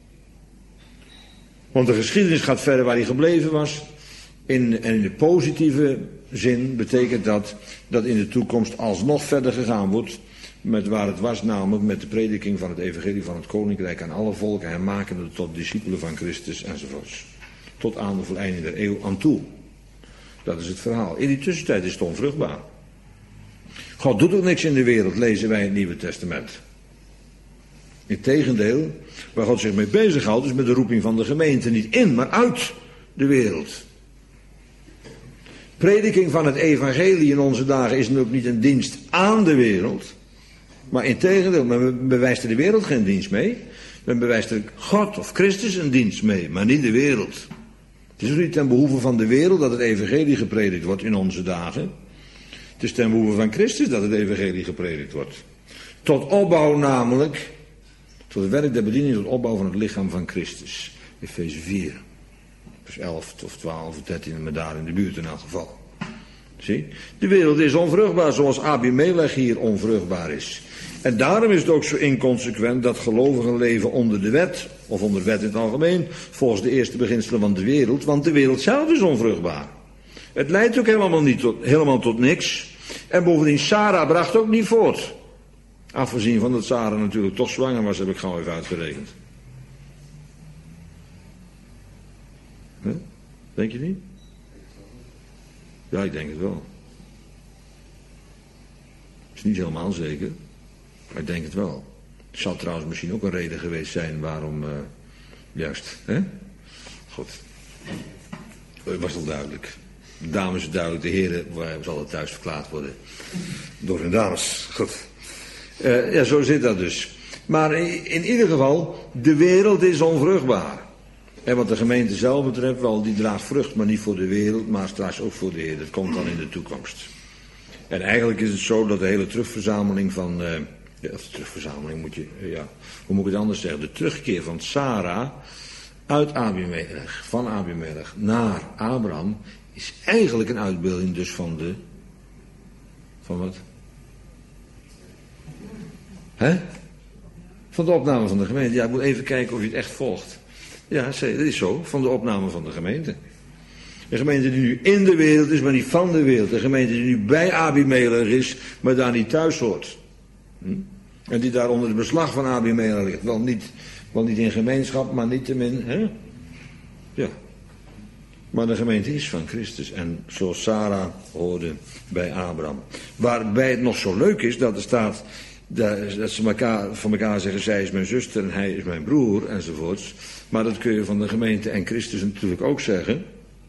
Want de geschiedenis gaat verder waar hij gebleven was. En in de positieve zin betekent dat in de toekomst alsnog verder gegaan wordt met waar het was, namelijk met de prediking van het evangelie van het koninkrijk aan alle volken en makende tot discipelen van Christus enzovoorts. Tot aan de voleinding der eeuw aan toe. Dat is het verhaal. In die tussentijd is het onvruchtbaar. God doet ook niks in de wereld, lezen wij in het Nieuwe Testament. Integendeel, waar God zich mee bezighoudt is met de roeping van de gemeente. Niet in, maar uit de wereld. Prediking van het evangelie in onze dagen is ook niet een dienst aan de wereld. Maar integendeel, men bewijst er de wereld geen dienst mee. Men bewijst er God of Christus een dienst mee, maar niet de wereld. Het is ook niet ten behoeve van de wereld dat het evangelie gepredikt wordt in onze dagen. Het is ten behoeve van Christus dat het evangelie gepredikt wordt. Tot opbouw namelijk, tot het werk der bediening, tot opbouw van het lichaam van Christus. Efeze 4, vers 11 of 12 of 13, maar daar in de buurt in elk geval. Zie? De wereld is onvruchtbaar zoals Abimelech hier onvruchtbaar is. En daarom is het ook zo inconsequent dat gelovigen leven onder de wet, of onder wet in het algemeen, volgens de eerste beginselen van de wereld, want de wereld zelf is onvruchtbaar. Het leidt ook helemaal tot niks. En bovendien, Sarah bracht ook niet voort. Afgezien van dat Sarah natuurlijk toch zwanger was, heb ik gauw even uitgerekend. Huh? Denk je niet? Ja, ik denk het wel. Is niet helemaal zeker, maar ik denk het wel. Het zou trouwens misschien ook een reden geweest zijn waarom, juist, hè? Goed. Het was al duidelijk. De dames is duidelijk, de heren zal het thuis verklaard worden door hun dames. Goed. Ja, zo zit dat dus. Maar in ieder geval, de wereld is onvruchtbaar. En wat de gemeente zelf betreft, wel, die draagt vrucht, maar niet voor de wereld, maar straks ook voor de Heer. Dat komt dan in de toekomst. En eigenlijk is het zo dat de hele terugverzameling van, hoe moet ik het anders zeggen? De terugkeer van Sarah uit Abimelech, van Abimelech naar Abraham, is eigenlijk een uitbeelding dus van wat? Hè? Van de opname van de gemeente. Ja, ik moet even kijken of je het echt volgt. Ja, dat is zo, van de opname van de gemeente. De gemeente die nu in de wereld is, maar niet van de wereld. De gemeente die nu bij Abimelech is, maar daar niet thuis hoort. En die daar onder de beslag van Abimelech ligt. Wel niet in gemeenschap, maar niettemin, hè? Ja. Maar de gemeente is van Christus. En zoals Sarah hoorde bij Abraham. Waarbij het nog zo leuk is dat er staat dat ze van elkaar zeggen, zij is mijn zuster en hij is mijn broer enzovoorts. Maar dat kun je van de gemeente en Christus natuurlijk ook zeggen.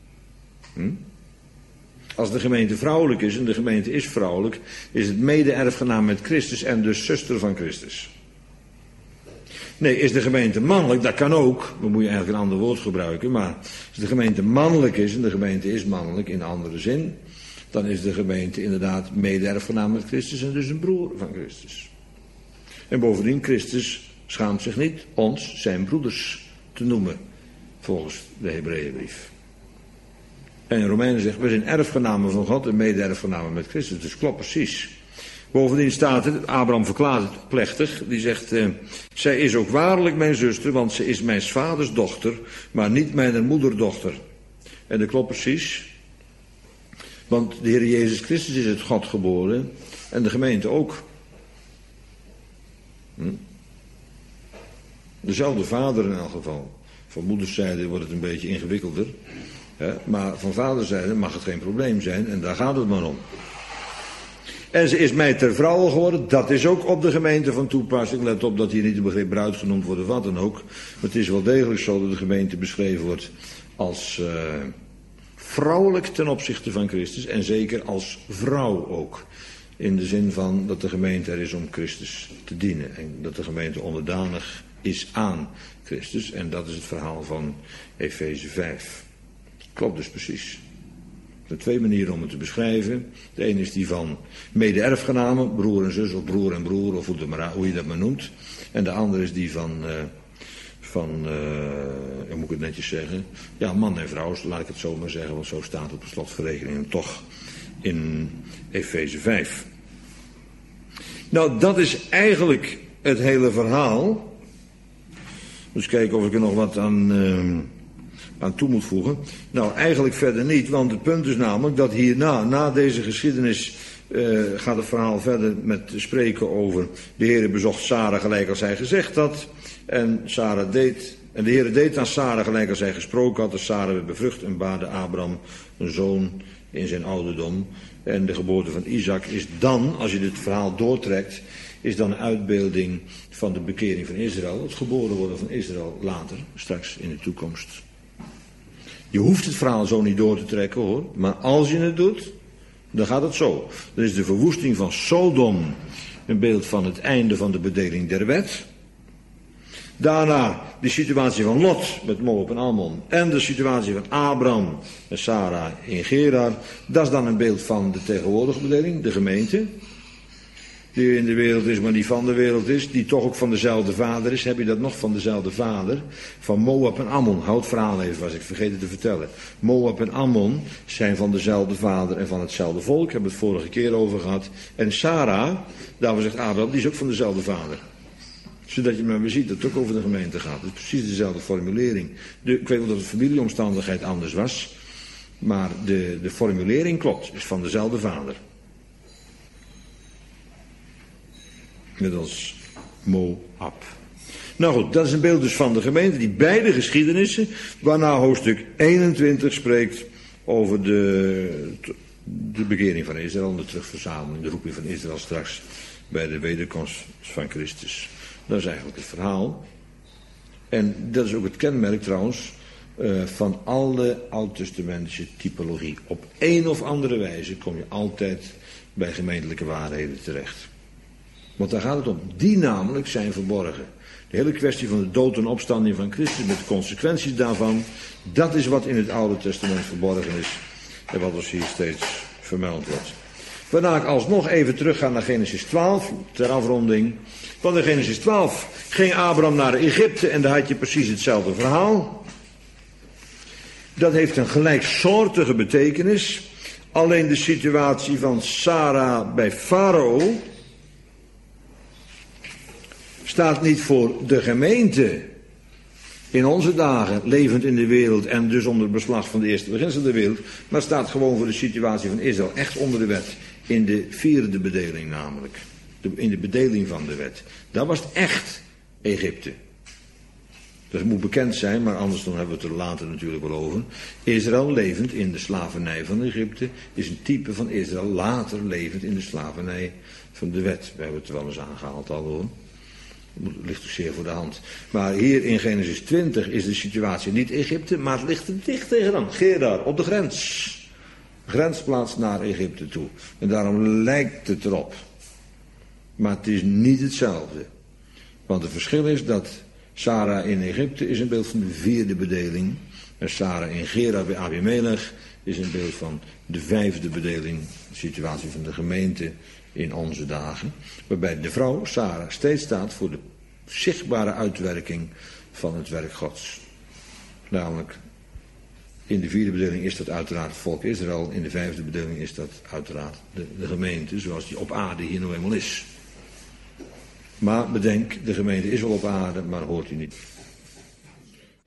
Als de gemeente vrouwelijk is en de gemeente is vrouwelijk, is het mede-erfgenaam met Christus en dus zuster van Christus. Nee, is de gemeente mannelijk, dat kan ook, dan moet je eigenlijk een ander woord gebruiken, maar als de gemeente mannelijk is en de gemeente is mannelijk in andere zin, dan is de gemeente inderdaad mede-erfgenaam met Christus en dus een broer van Christus. En bovendien, Christus schaamt zich niet ons zijn broeders te noemen, volgens de Hebreeënbrief. En in Romeinen zegt, we zijn erfgenamen van God en mede-erfgenamen met Christus, dus klopt precies. Bovendien staat het, Abraham verklaart het plechtig, die zegt, zij is ook waarlijk mijn zuster, want ze is mijn vaders dochter, maar niet mijn moederdochter. En dat klopt precies, want de Heer Jezus Christus is uit God geboren en de gemeente ook. Dezelfde vader in elk geval. Van moederszijde wordt het een beetje ingewikkelder. Hè? Maar van vaderszijde mag het geen probleem zijn. En daar gaat het maar om. En ze is mij ter vrouwe geworden. Dat is ook op de gemeente van toepassing. Let op dat hier niet het begrip bruid genoemd wordt of wat dan ook. Maar het is wel degelijk zo dat de gemeente beschreven wordt als vrouwelijk ten opzichte van Christus. En zeker als vrouw ook. In de zin van dat de gemeente er is om Christus te dienen. En dat de gemeente onderdanig is aan Christus. En dat is het verhaal van Efeze 5. Klopt dus precies. Er zijn twee manieren om het te beschrijven. De ene is die van mede-erfgenamen, broer en zus of broer en broer, of hoe je dat maar noemt. En de andere is die van hoe moet ik het netjes zeggen? Ja, man en vrouw, laat ik het zo maar zeggen, want zo staat het op slotverrekening toch in Efeze 5. Nou, dat is eigenlijk het hele verhaal. Dus kijken of ik er nog wat aan toe moet voegen. Nou, eigenlijk verder niet, want het punt is namelijk dat hierna, na deze geschiedenis, gaat het verhaal verder met spreken over de Heere bezocht Sara gelijk als hij gezegd had. En de Heere deed aan Sara gelijk als hij gesproken had. Dus Sara werd bevrucht en baarde Abraham een zoon in zijn ouderdom. En de geboorte van Isaac is dan, als je dit verhaal doortrekt, is dan een uitbeelding van de bekering van Israël. Het geboren worden van Israël later, straks in de toekomst. Je hoeft het verhaal zo niet door te trekken hoor. Maar als je het doet, dan gaat het zo. Dan is de verwoesting van Sodom een beeld van het einde van de bedeling der wet. Daarna de situatie van Lot met Moab en Ammon. En de situatie van Abraham en Sarah in Gerar. Dat is dan een beeld van de tegenwoordige bedeling, de gemeente. Die in de wereld is, maar niet van de wereld is. Die toch ook van dezelfde vader is. Heb je dat nog van dezelfde vader? Van Moab en Ammon. Houd het verhaal even, was ik vergeten te vertellen. Moab en Ammon zijn van dezelfde vader en van hetzelfde volk. Hebben we het vorige keer over gehad. En Sarah, daarvoor zegt Abraham, die is ook van dezelfde vader. Zodat je maar weer ziet dat het ook over de gemeente gaat. Het is precies dezelfde formulering. Ik weet wel dat de familieomstandigheid anders was. Maar de formulering klopt. Is van dezelfde vader. Net als Moab. Nou goed, dat is een beeld dus van de gemeente. Die beide geschiedenissen. Waarna hoofdstuk 21 spreekt over de bekering van Israël. De terugverzameling, de roeping van Israël straks bij de wederkomst van Christus. Dat is eigenlijk het verhaal. En dat is ook het kenmerk trouwens van alle oud-testamentische typologie. Op een of andere wijze kom je altijd bij gemeentelijke waarheden terecht. Want daar gaat het om. Die namelijk zijn verborgen. De hele kwestie van de dood en opstanding van Christus met de consequenties daarvan. Dat is wat in het Oude Testament verborgen is. En wat ons hier steeds vermeld wordt. Waarna ik alsnog even terug ga naar Genesis 12. Ter afronding. Want in Genesis 12 ging Abraham naar Egypte. En daar had je precies hetzelfde verhaal. Dat heeft een gelijksoortige betekenis. Alleen de situatie van Sarah bij Farao staat niet voor de gemeente in onze dagen, levend in de wereld en dus onder het beslag van de eerste beginselen der wereld, maar staat gewoon voor de situatie van Israël, echt onder de wet, in de vierde bedeling namelijk, in de bedeling van de wet. Dat was het echt Egypte. Dat moet bekend zijn, maar anders dan hebben we het er later natuurlijk wel over. Israël levend in de slavernij van Egypte is een type van Israël later levend in de slavernij van de wet. We hebben het er wel eens aangehaald al hoor. Dat ligt ook zeer voor de hand. Maar hier in Genesis 20 is de situatie niet Egypte, maar het ligt er dicht tegenaan. Gerar, op de grens. Grensplaats naar Egypte toe. En daarom lijkt het erop. Maar het is niet hetzelfde. Want het verschil is dat Sarah in Egypte is een beeld van de vierde bedeling. En Sarah in Gerar bij Abimelech is een beeld van de vijfde bedeling. De situatie van de gemeente in onze dagen. Waarbij de vrouw, Sarah, steeds staat voor de zichtbare uitwerking van het werk Gods. Namelijk, in de vierde bedeling is dat uiteraard het volk Israël. In de vijfde bedeling is dat uiteraard de gemeente, zoals die op aarde hier nou eenmaal is. Maar bedenk, de gemeente is wel op aarde, maar hoort u niet